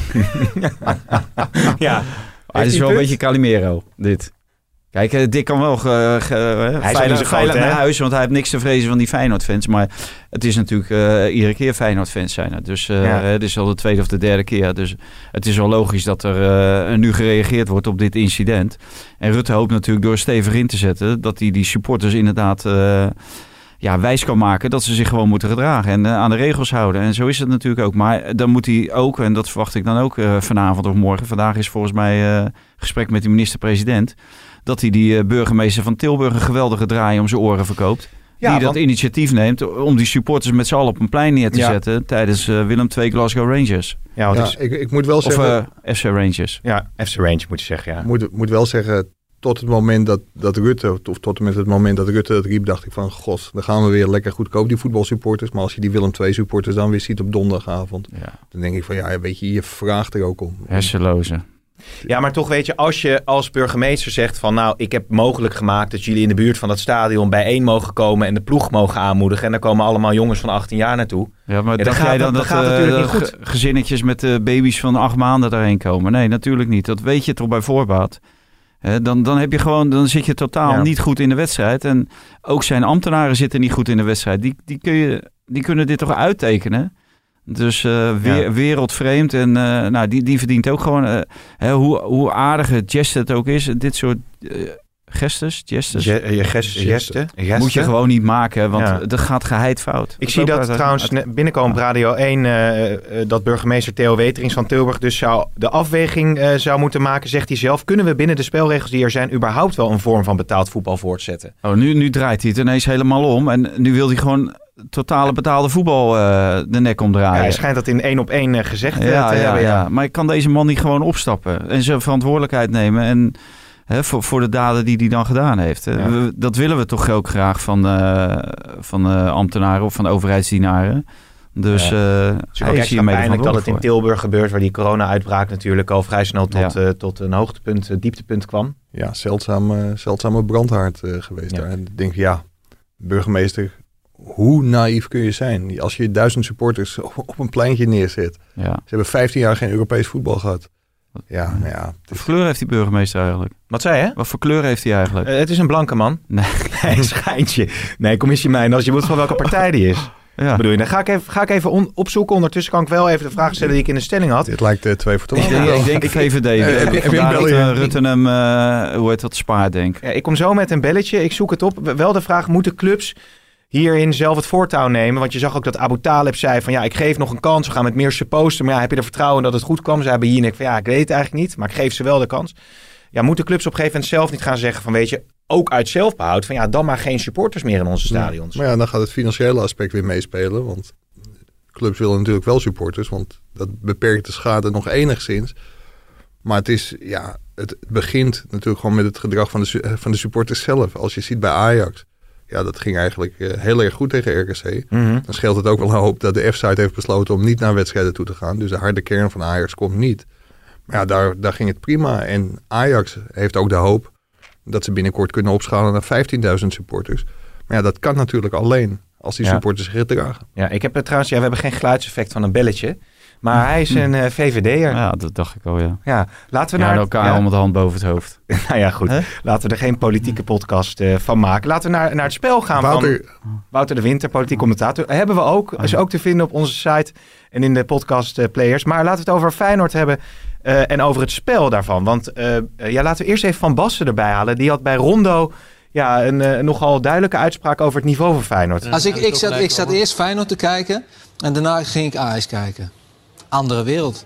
ja, maar het is wel punt? Een beetje Calimero, dit. Kijk, Dick kan wel uh, uh, veilig, veilig naar huis, want hij heeft niks te vrezen van die Feyenoord-fans. Maar het is natuurlijk uh, iedere keer Feyenoord-fans zijn het. Dus uh, ja. het is al de tweede of de derde keer. Dus het is wel logisch dat er uh, nu gereageerd wordt op dit incident. En Rutte hoopt natuurlijk door stevig in te zetten dat hij die supporters inderdaad uh, ja, wijs kan maken dat ze zich gewoon moeten gedragen en uh, aan de regels houden. En zo is het natuurlijk ook. Maar dan moet hij ook, en dat verwacht ik dan ook uh, vanavond of morgen. Vandaag is volgens mij uh, gesprek met de minister-president. Dat hij die uh, burgemeester van Tilburg een geweldige draai om zijn oren verkoopt. Ja, die dat want... initiatief neemt om die supporters met z'n allen op een plein neer te ja. zetten tijdens uh, Willem twee Glasgow Rangers. Ja, ja is... ik, ik moet wel of, zeggen... Uh, F C Rangers. Ja, F C Rangers moet je zeggen, ja. Moet, moet wel zeggen, tot het moment dat, dat Rutte, of tot en met het moment dat Rutte dat riep, dacht ik van, god, dan gaan we weer lekker goedkoop, die voetbalsupporters. Maar als je die Willem twee supporters dan weer ziet op donderdagavond, ja. dan denk ik van, ja, weet je, je vraagt er ook om. Hersenloze. Ja, maar toch weet je, als je als burgemeester zegt van nou, ik heb mogelijk gemaakt dat jullie in de buurt van dat stadion bijeen mogen komen en de ploeg mogen aanmoedigen. En daar komen allemaal jongens van achttien jaar naartoe. Ja, maar ja, dacht jij dan dat, dat, dat uh, natuurlijk niet goed. Gezinnetjes met uh, baby's van acht maanden daarheen komen? Nee, natuurlijk niet. Dat weet je toch bij voorbaat. He, dan, dan, heb je gewoon, dan zit je totaal ja. niet goed in de wedstrijd. En ook zijn ambtenaren zitten niet goed in de wedstrijd. Die, die, kun je, die kunnen dit toch uittekenen? Dus uh, weer, ja. wereldvreemd. En uh, nou, die, die verdient ook gewoon... Uh, hè, hoe, hoe aardige gest het ook is. Dit soort uh, gestes, gestes. Je, je gestes, gesten, gesten. Moet je gewoon niet maken, want ja. dat gaat geheid fout. Ik dat zie dat trouwens uit... binnenkomen op Radio één... Uh, uh, dat burgemeester Theo Weterings van Tilburg dus zou de afweging uh, zou moeten maken, zegt hij zelf. Kunnen we binnen de spelregels die er zijn überhaupt wel een vorm van betaald voetbal voortzetten? Oh, nu, nu draait hij het ineens helemaal om en nu wil hij gewoon totale betaalde voetbal uh, de nek omdraaien. Ja, hij schijnt dat in één op één uh, gezegd uh, ja, te ja, hebben. Ja. Ja, maar ik kan deze man niet gewoon opstappen en zijn verantwoordelijkheid nemen en He, voor, voor de daden die hij dan gedaan heeft. Ja. We, dat willen we toch ook graag van, uh, van uh, ambtenaren of van overheidsdienaren. Dus ja. uh, het is ook extra pijnlijk dat het in Tilburg gebeurt, waar die corona-uitbraak natuurlijk al vrij snel tot, ja. uh, tot een hoogtepunt, uh, dieptepunt kwam. Ja, zeldzame, zeldzame brandhaard uh, geweest ja. daar. En ik denk, ja, burgemeester, hoe naïef kun je zijn? Als je duizend supporters op, op een pleintje neerzet. Ja. Ze hebben vijftien jaar geen Europees voetbal gehad. Ja, nou ja, wat voor kleur heeft die burgemeester eigenlijk? Wat zei je? Wat voor kleur heeft hij eigenlijk? Uh, het is een blanke man. Nee, nee schijntje. Nee, commissie mijn, als je moet van welke partij die is. Ja. Bedoel je, dan ga ik even, ga ik even on, opzoeken. Ondertussen kan ik wel even de vraag stellen die ik in de stelling had. Dit lijkt uh, twee voor twaalf. Ik, ik, ik denk ik, V V D. Uh, heb je, heb je dat uh, Rutte hem, uh, hoe heet dat, spaart, denk ja, ik kom zo met een belletje. Ik zoek het op. Wel de vraag, moeten clubs hierin zelf het voortouw nemen? Want je zag ook dat Abu Talib zei van ja, ik geef nog een kans. We gaan met meer supposten. Maar ja, heb je er vertrouwen dat het goed kwam? Ze hebben hier en ik van ja, ik weet het eigenlijk niet. Maar ik geef ze wel de kans. Ja, moeten clubs op een gegeven moment zelf niet gaan zeggen van weet je, ook uit zelfbehoud van ja, dan maar geen supporters meer in onze stadions. Ja, maar ja, dan gaat het financiële aspect weer meespelen. Want clubs willen natuurlijk wel supporters. Want dat beperkt de schade nog enigszins. Maar het is, ja, het begint natuurlijk gewoon met het gedrag van de, van de supporters zelf. Als je ziet bij Ajax. Ja, dat ging eigenlijk uh, heel erg goed tegen R K C. Mm-hmm. Dan scheelt het ook wel een hoop dat de F-site heeft besloten om niet naar wedstrijden toe te gaan. Dus de harde kern van Ajax komt niet. Maar ja, daar, daar ging het prima. En Ajax heeft ook de hoop dat ze binnenkort kunnen opschalen naar vijftienduizend supporters. Maar ja, dat kan natuurlijk alleen als die ja. supporters zich gedragen. Ja, ik heb het trouwens, ja, we hebben geen geluidseffect van een belletje. Maar hij is een uh, V V D'er. Ja, dat dacht ik al, ja. Ja, laten we ja, naar elkaar ja. om het hand boven het hoofd. Nou ja, goed. Huh? Laten we er geen politieke podcast uh, van maken. Laten we naar, naar het spel gaan Wouter. van Wouter de Winter, politiek commentator. Hebben we ook. Is ook te vinden op onze site en in de podcast uh, players. Maar laten we het over Feyenoord hebben uh, en over het spel daarvan. Want uh, uh, ja, laten we eerst even Van Basten erbij halen. Die had bij Rondo ja, een uh, nogal duidelijke uitspraak over het niveau van Feyenoord. Als ik, ik, zat, ik zat eerst Feyenoord te kijken en daarna ging ik Ajax kijken. Andere wereld.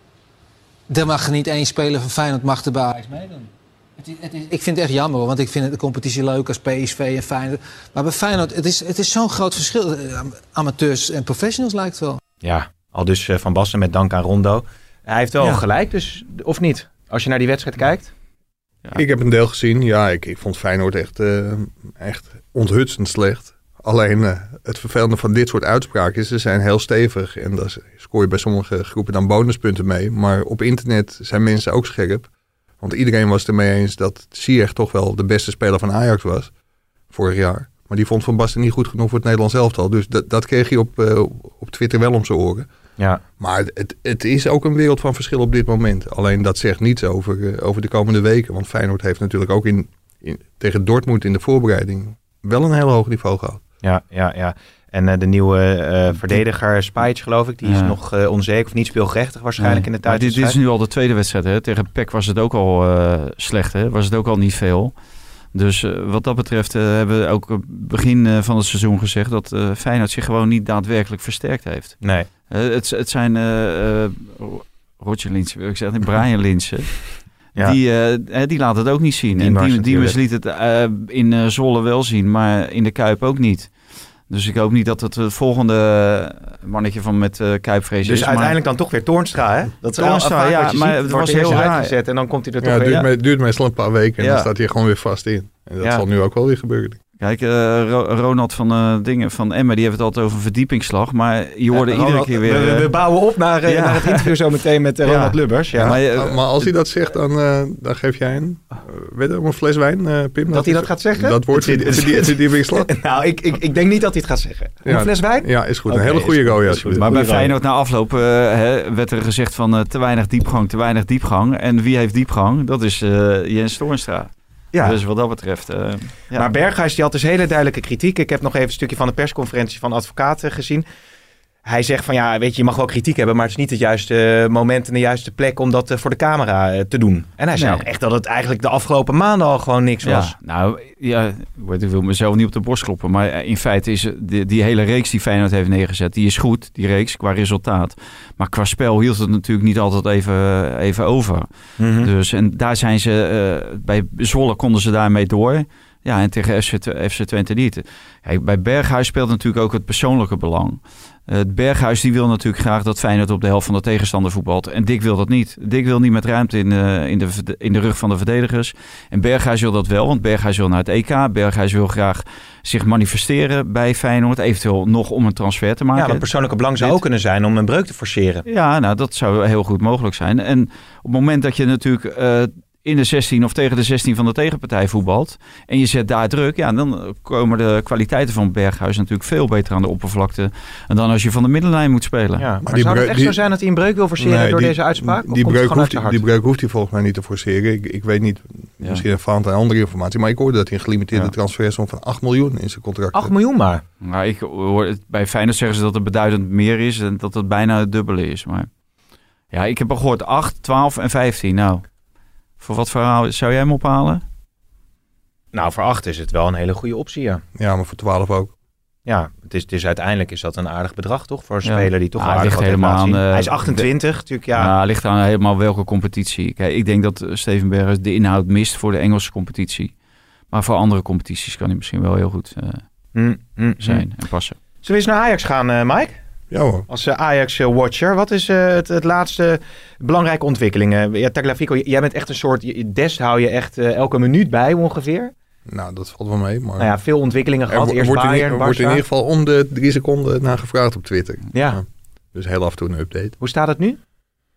Er mag niet één speler van Feyenoord mag er bij Ajax meedoen. Het is, het is, ik vind het echt jammer, want ik vind de competitie leuk als P S V en Feyenoord. Maar bij Feyenoord, het is, het is zo'n groot verschil. Amateurs en professionals lijkt het wel. Ja, al dus uh, Van Basten met dank aan Rondo. Hij heeft wel ja. gelijk, dus of niet? Als je naar die wedstrijd kijkt. Ja. Ik heb een deel gezien. Ja, ik, ik vond Feyenoord echt, uh, echt onthutsend slecht. Alleen uh, het vervelende van dit soort uitspraken is, ze zijn heel stevig. En daar scoor je bij sommige groepen dan bonuspunten mee. Maar op internet zijn mensen ook scherp. Want iedereen was het ermee eens dat Ziyech toch wel de beste speler van Ajax was. Vorig jaar. Maar die vond Van Basten niet goed genoeg voor het Nederlands elftal. Dus dat, dat kreeg je op, uh, op Twitter wel om zijn oren. Ja. Maar het, het is ook een wereld van verschil op dit moment. Alleen dat zegt niets over, uh, over de komende weken. Want Feyenoord heeft natuurlijk ook in, in, tegen Dortmund in de voorbereiding wel een heel hoog niveau gehad. Ja, ja, ja. En uh, de nieuwe uh, verdediger Spajic, geloof ik, die is ja. nog uh, onzeker of niet speelgerechtig waarschijnlijk nee. in de thuiswedstrijd. Dit, dit is nu al de tweede wedstrijd. Hè? Tegen P E C was het ook al uh, slecht. Hè? Was het ook al niet veel. Dus uh, wat dat betreft uh, hebben we ook begin uh, van het seizoen gezegd dat uh, Feyenoord zich gewoon niet daadwerkelijk versterkt heeft. Nee. Uh, het, het zijn uh, uh, Roger Linssen, wil ik zeggen, Brian Linssen. Ja. Die, uh, die laat het ook niet zien. Diemers, en Diemers liet het uh, in uh, Zwolle wel zien, maar in de Kuip ook niet. Dus ik hoop niet dat het het volgende mannetje van met uh, Kuipvrees dus is. Dus uiteindelijk maar... dan toch weer Toornstra, hè? Dat Toornstra, ja. Maar ziet, het was heel raar. Uitgezet en dan komt hij er toch ja, weer. Het duurt, Ja, me, duurt meestal een paar weken en ja. dan staat hij er gewoon weer vast in. En dat ja. zal nu ook wel weer gebeuren. Kijk, uh, Ronald van, uh, dingen, van Emma, die heeft het altijd over een verdiepingsslag. Maar je hoorde ja, iedere keer weer... We, we, we bouwen op naar, uh, ja. naar het interview zo meteen met uh, ja. Ronald Lubbers. Ja. Ja, maar, uh, maar als hij dat zegt, dan, uh, dan geef jij een, uh, weet je, een fles wijn, uh, Pim. Dat, dat hij dat gaat zeggen? Dat wordt het verdiepingsslag. Nou, ik, ik, ik denk niet dat hij het gaat zeggen. Ja. Een fles wijn? Ja, is goed. Okay, een hele goede Goya. Maar bij Feyenoord na afloop uh, hè, werd er gezegd van uh, te weinig diepgang, te weinig diepgang. En wie heeft diepgang? Dat is uh, Jens Toornstra. Ja. Dus wat dat betreft... Uh, ja. Maar Berghuis die had dus hele duidelijke kritiek. Ik heb nog even een stukje van de persconferentie van advocaten gezien. hij zegt van ja, weet je, je mag wel kritiek hebben, maar het is niet het juiste moment en de juiste plek om dat uh, voor de camera uh, te doen. En hij zei nee. ook echt dat het eigenlijk de afgelopen maanden al gewoon niks ja, was. Nou, ja, ik wil mezelf niet op de borst kloppen, maar in feite is die, die hele reeks die Feyenoord heeft neergezet, die is goed, die reeks, qua resultaat. Maar qua spel hield het natuurlijk niet altijd even, even over. Mm-hmm. Dus en daar zijn ze, uh, bij Zwolle konden ze daarmee door. Ja, en tegen F C Twente niet. Kijk, bij Berghuis speelt natuurlijk ook het persoonlijke belang. Het Berghuis die wil natuurlijk graag dat Feyenoord op de helft van de tegenstander voetbalt. En Dick wil dat niet. Dick wil niet met ruimte in, uh, in, de, in de rug van de verdedigers. En Berghuis wil dat wel, want Berghuis wil naar het E K. Berghuis wil graag zich manifesteren bij Feyenoord. Eventueel nog om een transfer te maken. Ja, maar persoonlijke belang zou Dit. ook kunnen zijn om een breuk te forceren. Ja, nou dat zou heel goed mogelijk zijn. En op het moment dat je natuurlijk... Uh, in de zestien of tegen de zestien van de tegenpartij voetbalt en je zet daar druk, ja, dan komen de kwaliteiten van Berghuis natuurlijk veel beter aan de oppervlakte dan als je van de middenlijn moet spelen. Ja, maar, maar zou breuk, het echt die, zo zijn dat hij een breuk wil forceren nee, door die, deze uitspraak? Die, die, breuk hoeft, die, die breuk hoeft hij volgens mij niet te forceren. Ik, ik weet niet, ja. misschien een fout aan andere informatie, maar ik hoorde dat hij een gelimiteerde ja. transfersom van acht miljoen in zijn contract acht miljoen maar? Nou, ik hoor, bij Feyenoord zeggen ze dat het beduidend meer is en dat het bijna het dubbele is. Maar ja, ik heb al gehoord acht, twaalf en vijftien. Nou, voor wat verhaal zou jij hem ophalen? Nou, voor acht is het wel een hele goede optie, ja. Ja, maar voor twaalf ook. Ja, het is, het is uiteindelijk is dat een aardig bedrag, toch? Voor een ja. speler die toch ah, wel aardig helemaal aan. Uh, Hij is achtentwintig, de, natuurlijk, ja. Ja, ligt aan helemaal welke competitie. Kijk, ik denk dat Steven Berghuis de inhoud mist voor de Engelse competitie. Maar voor andere competities kan hij misschien wel heel goed uh, mm, mm, zijn mm. en passen. Zullen we eens naar Ajax gaan, uh, Mike? Ja hoor. Als uh, Ajax-watcher, wat is uh, het, het laatste belangrijke ontwikkelingen? Ja, Tagliafico, jij bent echt een soort, Dest hou je echt uh, elke minuut bij ongeveer. Nou, dat valt wel mee. Maar nou ja, veel ontwikkelingen gehad. Er, Eerst wordt, Bayern, in, er wordt in ieder geval om de drie seconden naar gevraagd op Twitter. Ja. ja. Dus heel af en toe een update. Hoe staat het nu?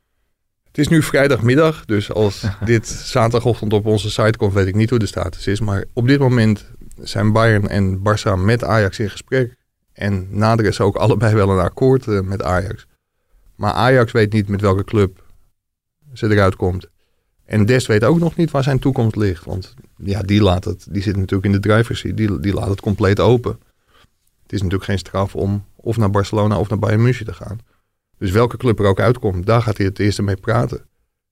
Het is nu vrijdagmiddag, dus als dit zaterdagochtend op onze site komt, weet ik niet hoe de status is. Maar op dit moment zijn Bayern en Barça met Ajax in gesprek. En naderen ze ook allebei wel een akkoord uh, met Ajax. Maar Ajax weet niet met welke club ze eruit komt. En Dest weet ook nog niet waar zijn toekomst ligt. Want ja, die, laat het, die zit natuurlijk in de driver's seat. Die, die laat het compleet open. Het is natuurlijk geen straf om of naar Barcelona of naar Bayern München te gaan. Dus welke club er ook uitkomt, daar gaat hij het eerste mee praten.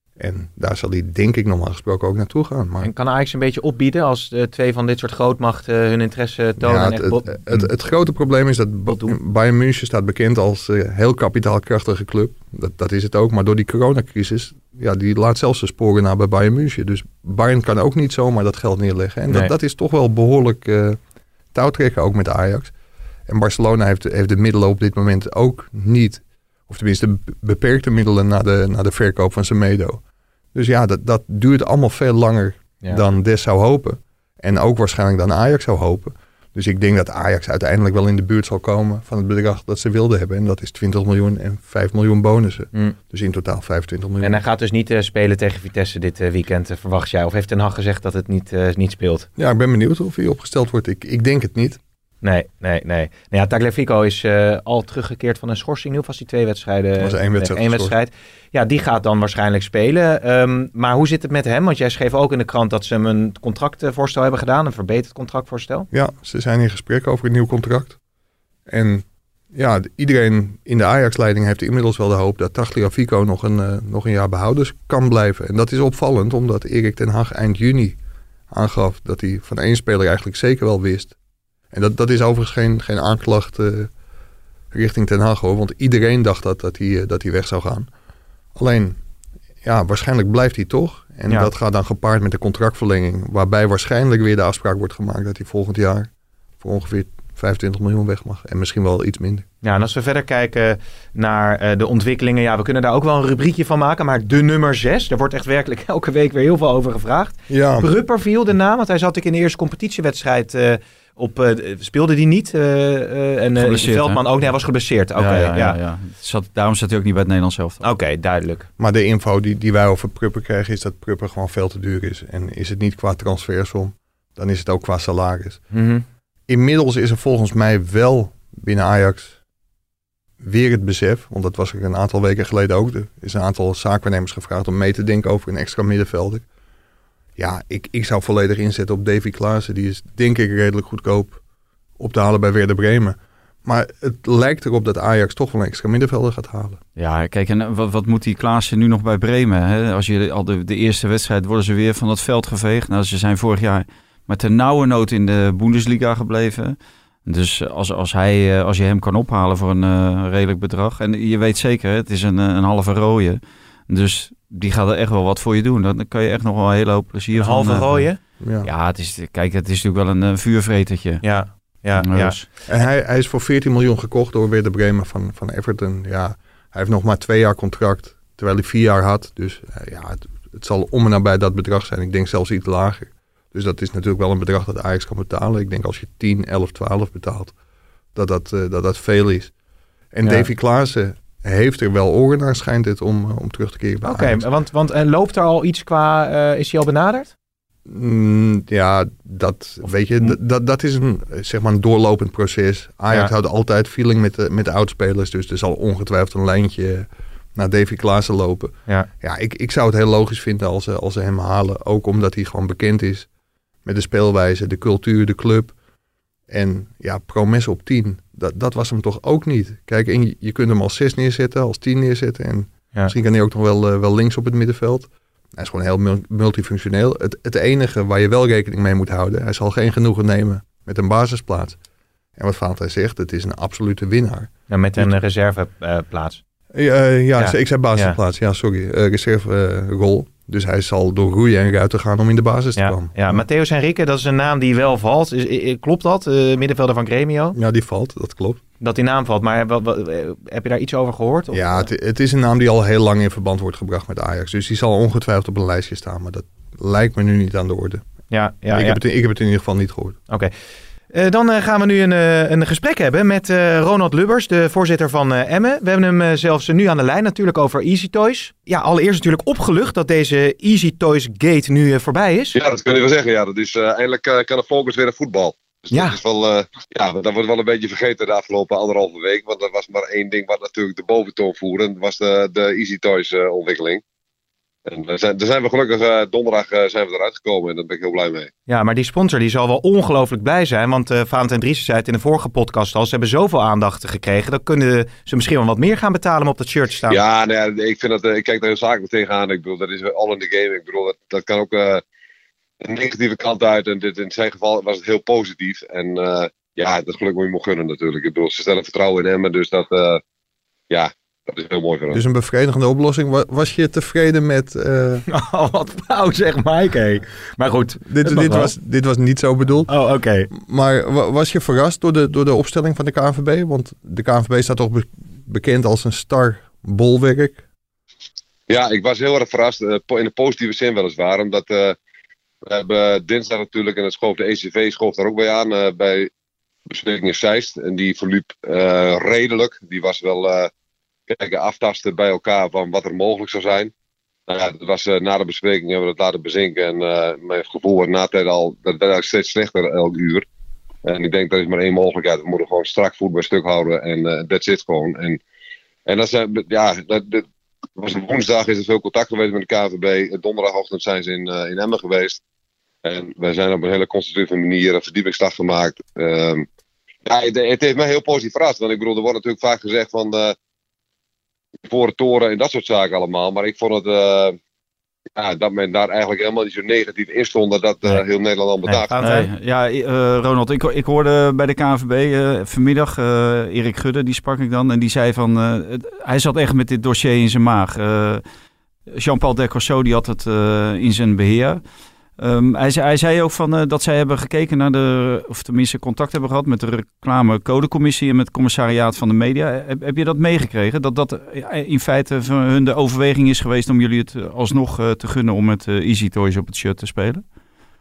En daar zal hij denk ik normaal gesproken ook naartoe gaan. Maar... En kan Ajax een beetje opbieden als de twee van dit soort grootmachten hun interesse tonen? Ja, en het, echt het, het, het grote probleem is dat Bayern München staat bekend als een heel kapitaalkrachtige club. Dat, dat is het ook, maar door die coronacrisis, ja, die laat zelfs de sporen na bij Bayern München. Dus Bayern kan ook niet zomaar dat geld neerleggen. En nee. dat, dat is toch wel behoorlijk uh, touwtrekken ook met Ajax. En Barcelona heeft, heeft de middelen op dit moment ook niet. Of tenminste beperkte middelen naar de, naar de verkoop van Semedo. Dus ja, dat, dat duurt allemaal veel langer ja. dan Des zou hopen. En ook waarschijnlijk dan Ajax zou hopen. Dus ik denk dat Ajax uiteindelijk wel in de buurt zal komen van het bedrag dat ze wilden hebben. En dat is twintig miljoen en vijf miljoen bonussen. Mm. Dus in totaal vijfentwintig miljoen. En hij gaat dus niet uh, spelen tegen Vitesse dit uh, weekend, uh, verwacht jij? Of heeft Ten Hag gezegd dat het niet, uh, niet speelt? Ja, ik ben benieuwd of hij opgesteld wordt. Ik, ik denk het niet. Nee, nee, nee. Nou ja, Tagliafico is uh, al teruggekeerd van een schorsing. Nu was hij twee wedstrijden. Dat was één wedstrijd. Één wedstrijd. Ja, die gaat dan waarschijnlijk spelen. Um, maar hoe zit het met hem? Want jij schreef ook in de krant dat ze hem een contractvoorstel hebben gedaan. Een verbeterd contractvoorstel. Ja, ze zijn in gesprek over een nieuw contract. En ja, iedereen in de Ajax-leiding heeft inmiddels wel de hoop dat Tagliafico nog een, uh, nog een jaar behouders kan blijven. En dat is opvallend, omdat Erik ten Hag eind juni aangaf dat hij van één speler eigenlijk zeker wel wist. En dat, dat is overigens geen, geen aanklacht uh, richting Ten Hag, hoor. Want iedereen dacht dat, dat, hij, uh, dat hij weg zou gaan. Alleen, ja, waarschijnlijk blijft hij toch. En ja. dat gaat dan gepaard met de contractverlenging. Waarbij waarschijnlijk weer de afspraak wordt gemaakt dat hij volgend jaar voor ongeveer vijfentwintig miljoen weg mag. En misschien wel iets minder. Ja, en als we verder kijken naar uh, de ontwikkelingen. Ja, we kunnen daar ook wel een rubriekje van maken. Maar de nummer zes, daar wordt echt werkelijk elke week weer heel veel over gevraagd. Ja. Prupper viel de naam, want hij zat ik in de eerste competitiewedstrijd... Uh, Op, uh, speelde die niet uh, uh, en uh, Veldman ook. Nee, hij was geblesseerd. Oké, okay, ja, ja, ja. ja. Zat, daarom zat hij ook niet bij het Nederlands elftal. Oké, okay, duidelijk. Maar de info die, die wij over Prupper krijgen is dat Prupper gewoon veel te duur is. En is het niet qua transfersom, dan is het ook qua salaris. Mm-hmm. Inmiddels is er volgens mij wel binnen Ajax weer het besef, want dat was er een aantal weken geleden ook. Er is een aantal zaakwaarnemers gevraagd om mee te denken over een extra middenvelder. Ja, ik, ik zou volledig inzetten op Davy Klaassen. Die is denk ik redelijk goedkoop op te halen bij Werder Bremen. Maar het lijkt erop dat Ajax toch wel een extra middenvelder gaat halen. Ja, kijk, en wat, wat moet die Klaassen nu nog bij Bremen? Hè? Als je al de, de eerste wedstrijd worden ze weer van het veld geveegd. Nou, ze zijn vorig jaar maar ten nauwe nood in de Bundesliga gebleven. Dus als, als, hij, als je hem kan ophalen voor een uh, redelijk bedrag. En je weet zeker, het is een, een halve rode. Dus die gaat er echt wel wat voor je doen. Dan kan je echt nog wel een hele hoop plezier een van... Een halve rode? Ja, ja het is, kijk, het is natuurlijk wel een, een vuurvretertje. Ja, ja, dus. ja. En hij, hij is voor veertien miljoen gekocht door Werder Bremen van, van Everton. Ja, hij heeft nog maar twee jaar contract, terwijl hij vier jaar had. Dus ja, het, het zal om en nabij dat bedrag zijn. Ik denk zelfs iets lager. Dus dat is natuurlijk wel een bedrag dat Ajax kan betalen. Ik denk als je tien, elf, twaalf betaalt, dat dat, uh, dat, dat veel is. En ja. Davy Klaassen heeft er wel oren naar, schijnt het, om, om terug te keren bij Oké, okay, want, want uh, loopt er al iets qua... Uh, is hij al benaderd? Mm, ja, dat of, weet je, d- dat, dat is een, zeg maar een doorlopend proces. Ajax ja. houdt altijd feeling met de, met de oudspelers. Dus er zal ongetwijfeld een lijntje naar Davy Klaassen lopen. Ja, ja ik, ik zou het heel logisch vinden als ze, als ze hem halen. Ook omdat hij gewoon bekend is met de speelwijze, de cultuur, de club. En ja, Promes op tien, dat, dat was hem toch ook niet. Kijk, en je, je kunt hem als zes neerzetten, als tien neerzetten. En ja. misschien kan hij ook nog wel, uh, wel links op het middenveld. Hij is gewoon heel multifunctioneel. Het, het enige waar je wel rekening mee moet houden, hij zal geen genoegen nemen met een basisplaats. En wat Valentijn zegt, het is een absolute winnaar. Ja, met een uh, reserveplaats. Uh, uh, ja, ja, ik zei basisplaats. Ja, ja sorry. Uh, reserverol. Uh, dus hij zal door roeien en ruiten gaan om in de basis te ja, komen. Ja, Matheus Henrique, dat is een naam die wel valt. Is, is, klopt dat? Uh, middenvelder van Gremio? Ja, die valt. Dat klopt. Dat die naam valt. Maar wat, wat, heb je daar iets over gehoord? Of? Ja, het, het is een naam die al heel lang in verband wordt gebracht met Ajax. Dus die zal ongetwijfeld op een lijstje staan. Maar dat lijkt me nu niet aan de orde. Ja, ja, ik, ja. Heb het, ik heb het in ieder geval niet gehoord. Oké. Okay. Uh, dan uh, gaan we nu een, uh, een gesprek hebben met uh, Ronald Lubbers, de voorzitter van uh, Emmen. We hebben hem uh, zelfs nu aan de lijn natuurlijk over Easy Toys. Ja, allereerst natuurlijk opgelucht dat deze Easy Toys Gate nu uh, voorbij is. Ja, dat kun je wel zeggen. Ja, dat is, uh, eindelijk uh, kan de focus weer op voetbal. Dus ja. Dat is wel, uh, ja, dat wordt wel een beetje vergeten de afgelopen anderhalve week. Want er was maar één ding wat natuurlijk de boventoon voerde. Dat was de, de Easy Toys uh, ontwikkeling. En daar zijn, daar zijn we gelukkig uh, donderdag uh, zijn we eruit gekomen en daar ben ik heel blij mee. Ja, maar die sponsor die zal wel ongelooflijk blij zijn. Want uh, Valentijn Driessen zei het in de vorige podcast al. Ze hebben zoveel aandacht gekregen. Dan kunnen ze misschien wel wat meer gaan betalen om op dat shirt te staan. Ja, nou ja ik, vind dat, uh, ik kijk daar heel zakelijk tegenaan. Ik bedoel, dat is all in the game. Ik bedoel, dat, dat kan ook uh, een negatieve kant uit. En dit, in zijn geval was het heel positief. En uh, ja, dat geluk moet je me gunnen natuurlijk. Ik bedoel, ze stellen vertrouwen in hem. Dus dat, uh, ja... Dat is heel mooi voor hem. Dus een bevredigende oplossing. Was je tevreden met... Uh... Oh, wat flauw zeg Mike. Hey. Maar goed. Dit, dit, was, dit was niet zo bedoeld. Oh, oké. Okay. Maar was je verrast door de, door de opstelling van de K N V B? Want de K N V B staat toch be- bekend als een star bolwerk? Ja, ik was heel erg verrast. Uh, in de positieve zin weliswaar. Omdat uh, we hebben dinsdag natuurlijk, en dat schoof de E C V schoof daar ook bij aan, uh, bij bespreking in Zeist. En die verliep uh, redelijk. Die was wel... Uh, kijken, aftasten bij elkaar van wat er mogelijk zou zijn. Nou ja, dat was, uh, na de bespreking hebben we dat laten bezinken. En uh, mijn gevoel wordt na tijd al, dat werd eigenlijk steeds slechter elk uur. En ik denk, dat is maar één mogelijkheid. We moeten gewoon strak voet bij stuk houden. En uh, that's it gewoon. En, en dat, zijn, ja, dat, dat was een woensdag, is er veel contact geweest met de K N V B. Donderdagochtend zijn ze in, uh, in Emmen geweest. En wij zijn op een hele constructieve manier een verdiepingsslag gemaakt. Um, ja, het, het heeft mij heel positief verrast. Want ik bedoel, er wordt natuurlijk vaak gezegd van... Uh, voor de toren en dat soort zaken allemaal. Maar ik vond het uh, ja, dat men daar eigenlijk helemaal niet zo negatief in stond. Dat dat uh, nee. heel Nederland al bedacht. Nee, nee. Ja, uh, Ronald, ik, ik hoorde bij de K N V B uh, vanmiddag uh, Erik Gudde, die sprak ik dan. En die zei van, uh, het, hij zat echt met dit dossier in zijn maag. Uh, Jean-Paul Descorsot, die had het uh, in zijn beheer. Um, hij, zei, hij zei ook van, uh, dat zij hebben gekeken naar de, of tenminste contact hebben gehad met de reclamecodecommissie en met het commissariaat van de media. Heb, heb je dat meegekregen? Dat dat in feite van hun de overweging is geweest om jullie het alsnog uh, te gunnen om met uh, Easy Toys op het shirt te spelen?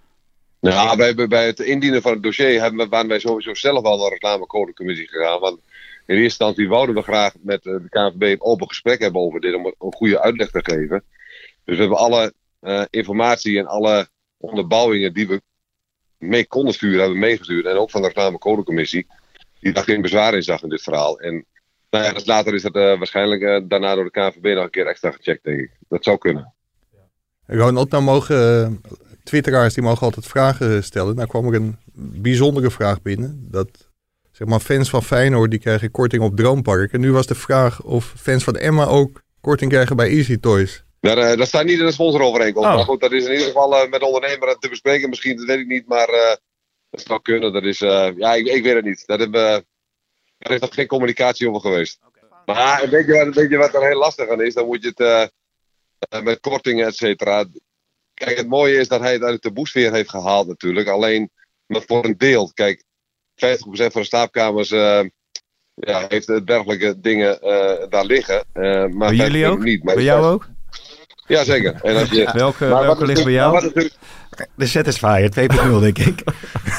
Nou, bij, bij het indienen van het dossier hebben we, waren wij sowieso zelf al naar de reclamecodecommissie gegaan. Want in eerste instantie wouden we graag met uh, de K N V B een open gesprek hebben over dit, om een goede uitleg te geven. Dus we hebben alle uh, informatie en alle onderbouwingen die we mee konden sturen, hebben we meegestuurd. En ook van de reclamecodecommissie, die daar geen bezwaar in zag in dit verhaal. En nou ja, dus later is dat uh, waarschijnlijk uh, daarna door de K N V B nog een keer extra gecheckt, denk ik. Dat zou kunnen. Ronald, nou mogen uh, twitteraars die mogen altijd vragen stellen. Nou kwam er een bijzondere vraag binnen. Dat zeg maar, fans van Feyenoord die krijgen korting op Droompark. En nu was de vraag of fans van Emma ook korting krijgen bij Easy Toys. Daar, uh, dat staat niet in de sponsorovereenkomst. Oh. Maar goed, dat is in ieder geval uh, met de ondernemer te bespreken. Misschien, dat weet ik niet, maar uh, dat zou kunnen. Dat is, uh, ja, ik, ik weet het niet. Dat hebben, uh, daar is nog geen communicatie over geweest. Okay, maar weet je, wat, weet je wat er heel lastig aan is? Dan moet je het uh, uh, met kortingen, et cetera. Kijk, het mooie is dat hij het uit de taboesfeer heeft gehaald natuurlijk. Alleen, maar voor een deel. Kijk, vijftig procent van de slaapkamers uh, ja, heeft dergelijke dingen uh, daar liggen. Uh, maar bij jullie ook? Niet. Maar bij jou ook? Ja, zeker. En als je, welke maar welke ligt bij jou? Natuurlijk... De Satisfyer twee punt nul, denk ik.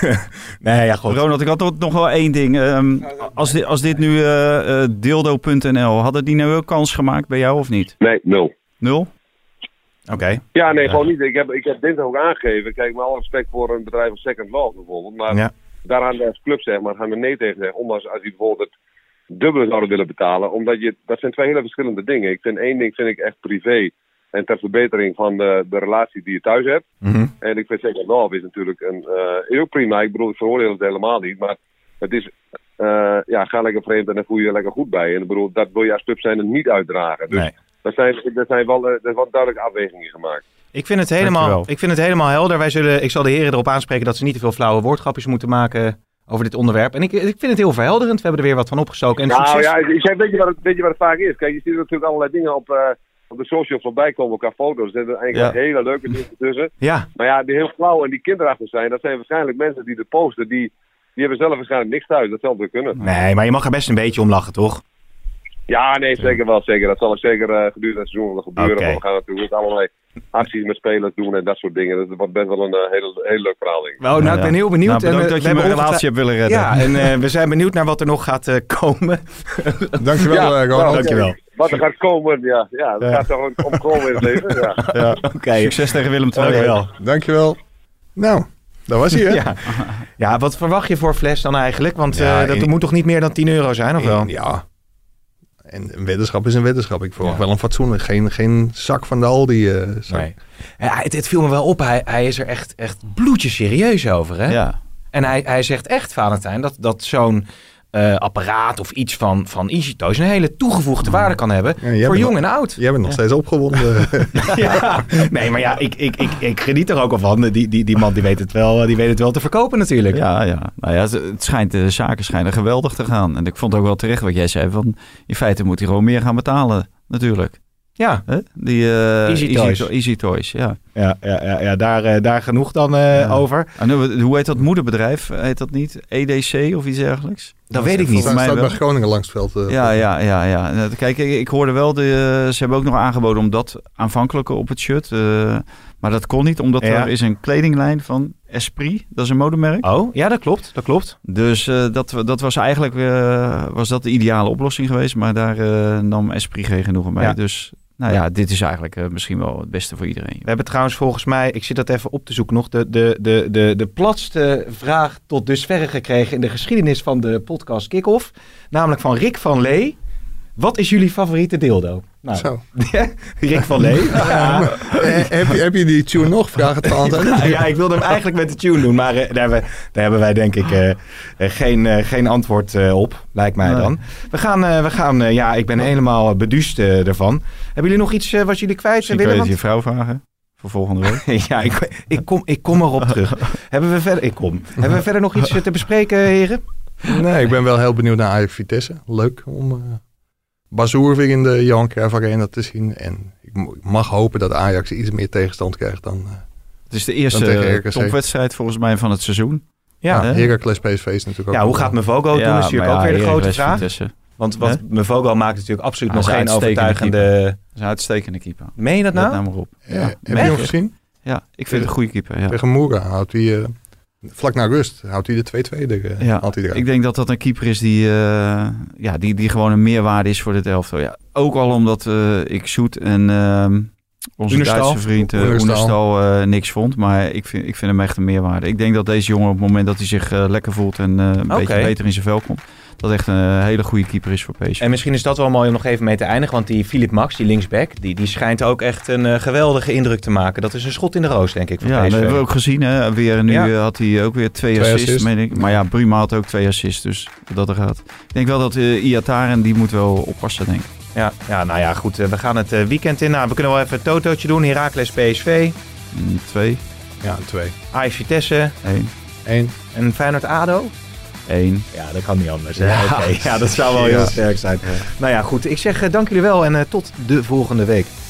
Nee, ja, goed. Ronald, ik had nog wel één ding. Um, als, dit, als dit nu uh, uh, dildo punt n l, hadden die nou ook kans gemaakt bij jou of niet? Nee, nul. Nul? Oké. Okay. Ja, nee, ja. gewoon niet. Ik heb, ik heb dinsdag ook aangegeven. Kijk, met alle respect voor een bedrijf als Second Love bijvoorbeeld. Maar ja. daaraan de club zeg maar, gaan we nee tegen zeggen. Ondanks als die bijvoorbeeld het dubbele zouden willen betalen. Omdat je, dat zijn twee hele verschillende dingen. Ik vind één ding vind ik echt privé. En ter verbetering van de, de relatie die je thuis hebt. Mm-hmm. En ik vind Second Love is natuurlijk een, uh, heel prima. Ik bedoel, ik veroordeel het helemaal niet. Maar het is, uh, ja, ga lekker vreemd en dan voel je je lekker goed bij. En ik bedoel, dat wil je als club zijn en niet uitdragen. Dus nee. er zijn, er zijn wel, er zijn wel duidelijke afwegingen gemaakt. Ik vind het helemaal, ik vind het helemaal helder. Wij zullen, ik zal de heren erop aanspreken dat ze niet te veel flauwe woordgrapjes moeten maken over dit onderwerp. En ik, ik vind het heel verhelderend. We hebben er weer wat van opgestoken. En nou succes. ja, ik zeg, weet je, wat het, weet je wat het vaak is? Kijk, je ziet er natuurlijk allerlei dingen op... Uh, op de socials voorbij komen qua foto's. Er zitten eigenlijk ja. hele leuke dingen tussen. Ja. Maar ja, die heel flauw en die kinderachtig zijn, dat zijn waarschijnlijk mensen die het posten, die, die hebben zelf waarschijnlijk niks thuis. Dat zal wel kunnen. Nee, maar je mag er best een beetje om lachen, toch? Ja, nee, zeker wel. Zeker. Dat zal ook zeker uh, gedurende het seizoen wel gebeuren. Okay. Maar we gaan natuurlijk allerlei acties met spelers doen en dat soort dingen. Dat wordt best wel een uh, heel, heel leuk verhaal, denk ik. Nou, nou, ik ben heel benieuwd. Nou, en, uh, dat je we mijn relatie hebt willen redden. Ja, en uh, we zijn benieuwd naar wat er nog gaat uh, komen. Dankjewel, ja, uh, Ronald. Dankjewel. Wat er gaat komen, ja. Ja, dat ja. gaat toch om komen in het leven. Ja. Ja. Oké, okay. Succes tegen Willem twee. Dankjewel. Dankjewel. Nou, dat was hij, hè? Ja. Ja, wat verwacht je voor fles dan eigenlijk? Want ja, uh, dat in, moet toch niet meer dan tien euro zijn, of in, wel? Ja. En een weddenschap is een weddenschap. Ik verwacht ja. wel een fatsoenlijk. Geen, geen zak van de Aldi. Uh, nee. Ja, het, het viel me wel op. Hij, hij is er echt, echt bloedje serieus over, hè? Ja. En hij, hij zegt echt, Valentijn, dat, dat zo'n uh, apparaat of iets van, van Easy Toys een hele toegevoegde waarde kan hebben ja, voor jong nog, en oud. Jij bent nog ja. steeds opgewonden. Ja. Nee, maar ja, ik, ik, ik, ik geniet er ook al van. Die, die, die man die weet, het wel, die weet het wel te verkopen natuurlijk. Ja, ja. Nou ja, het schijnt, de zaken schijnen geweldig te gaan. En ik vond ook wel terecht wat jij zei. Van, in feite moet hij gewoon meer gaan betalen, natuurlijk. Ja, Huh? Die uh, Easy, easy Toys. To- easy Toys, ja. Ja, ja, ja, ja daar, uh, daar genoeg dan uh, ja. over. En hoe heet dat moederbedrijf? Heet dat niet? E D C of iets dergelijks? Dat, dat weet ik niet. Volgens mij staat bij Groningen langs het veld. Uh, ja, ja, ja, ja. Kijk, ik, ik hoorde wel, de, ze hebben ook nog aangeboden om dat aanvankelijke op het shirt. Uh, maar dat kon niet, omdat ja. er is een kledinglijn van Esprit. Dat is een modemerk. Oh, ja, dat klopt. Dat klopt. Dus uh, dat, dat was eigenlijk uh, was dat de ideale oplossing geweest. Maar daar uh, nam Esprit geen genoegen mee. Ja. Dus... Nou ja, dit is eigenlijk uh, misschien wel het beste voor iedereen. We hebben trouwens volgens mij, ik zit dat even op te zoeken nog, de, de, de, de, de platste vraag tot dusverre gekregen in de geschiedenis van de podcast Kick-Off. Namelijk van Rick van Lee. Wat is jullie favoriete dildo? Nou, Zo. Rick van Lee. Ja. uh, heb, je, heb je die tune nog? Vraag het aan. Ja, ja, ik wilde hem eigenlijk met de tune doen, maar uh, daar, hebben, daar hebben wij denk ik uh, uh, geen, uh, geen antwoord uh, op, lijkt mij nee. dan. We gaan, uh, we gaan uh, ja, ik ben helemaal beduust uh, ervan. Hebben jullie nog iets uh, wat jullie kwijt willen? Ik wil je vrouw vragen. Voor volgende week. Ja, ik, ik, kom, ik kom erop terug. Hebben we verder, ik kom. Hebben we verder nog iets te bespreken, heren? Nee, ik ben wel heel benieuwd naar Ajax Vitesse. Leuk om... Uh... Bazoer weer in de Johan Cruijff Arena te zien. En ik mag hopen dat Ajax iets meer tegenstand krijgt dan uh, het is de eerste topwedstrijd volgens mij van het seizoen. Ja, ja Heracles P S V is natuurlijk ook... Ja, hoe gaat Mvogo doen? Ja, is natuurlijk ja, ook weer de grote vraag. Vitesse. Want wat Mvogo maakt natuurlijk absoluut ah, nog geen overtuigende... Dat is een uitstekende keeper. Meen je dat nou? Let nou maar op. Ja, ja. Heb je hem gezien? Ja, ik vind het een goede keeper. Ja. Tegen Moura houdt hij... Uh, vlak na rust houdt hij de twee-twee er, ja, hij ik denk dat dat een keeper is die, uh, ja, die, die gewoon een meerwaarde is voor dit elftal. Ja, ook al omdat uh, ik Zoet en uh, onze Oenerstal. Duitse vriend uh, Oenerstal. Oenerstal uh, niks vond. Maar ik vind, ik vind hem echt een meerwaarde. Ik denk dat deze jongen op het moment dat hij zich uh, lekker voelt en uh, een Oké. beetje beter in zijn vel komt, dat echt een hele goede keeper is voor P S V. En misschien is dat wel mooi om nog even mee te eindigen. Want die Philip Max, die linksback, die, die schijnt ook echt een uh, geweldige indruk te maken. Dat is een schot in de roos, denk ik, voor Ja, P S V. dat hebben we ook gezien. Hè. Weer, nu Ja. uh, had hij ook weer twee, Twee assists. assists. meen ik. Maar ja, Bruma had ook twee assists. Dus dat er gaat. Ik denk wel dat uh, Iataren, die moet wel oppassen, denk ik. Ja, ja, nou ja, goed. Uh, we gaan het uh, weekend in. Nou, we kunnen wel even een totootje doen. Heracles P S V. Mm, twee. Ja, twee. Ajax Vitesse. Eén. Eén. En Feyenoord ADO. Eén. Ja, dat kan niet anders. Hè? Ja. Okay. Ja, dat zou wel heel Ja. sterk zijn. Nou ja, goed. Ik zeg uh, dank jullie wel en uh, tot de volgende week.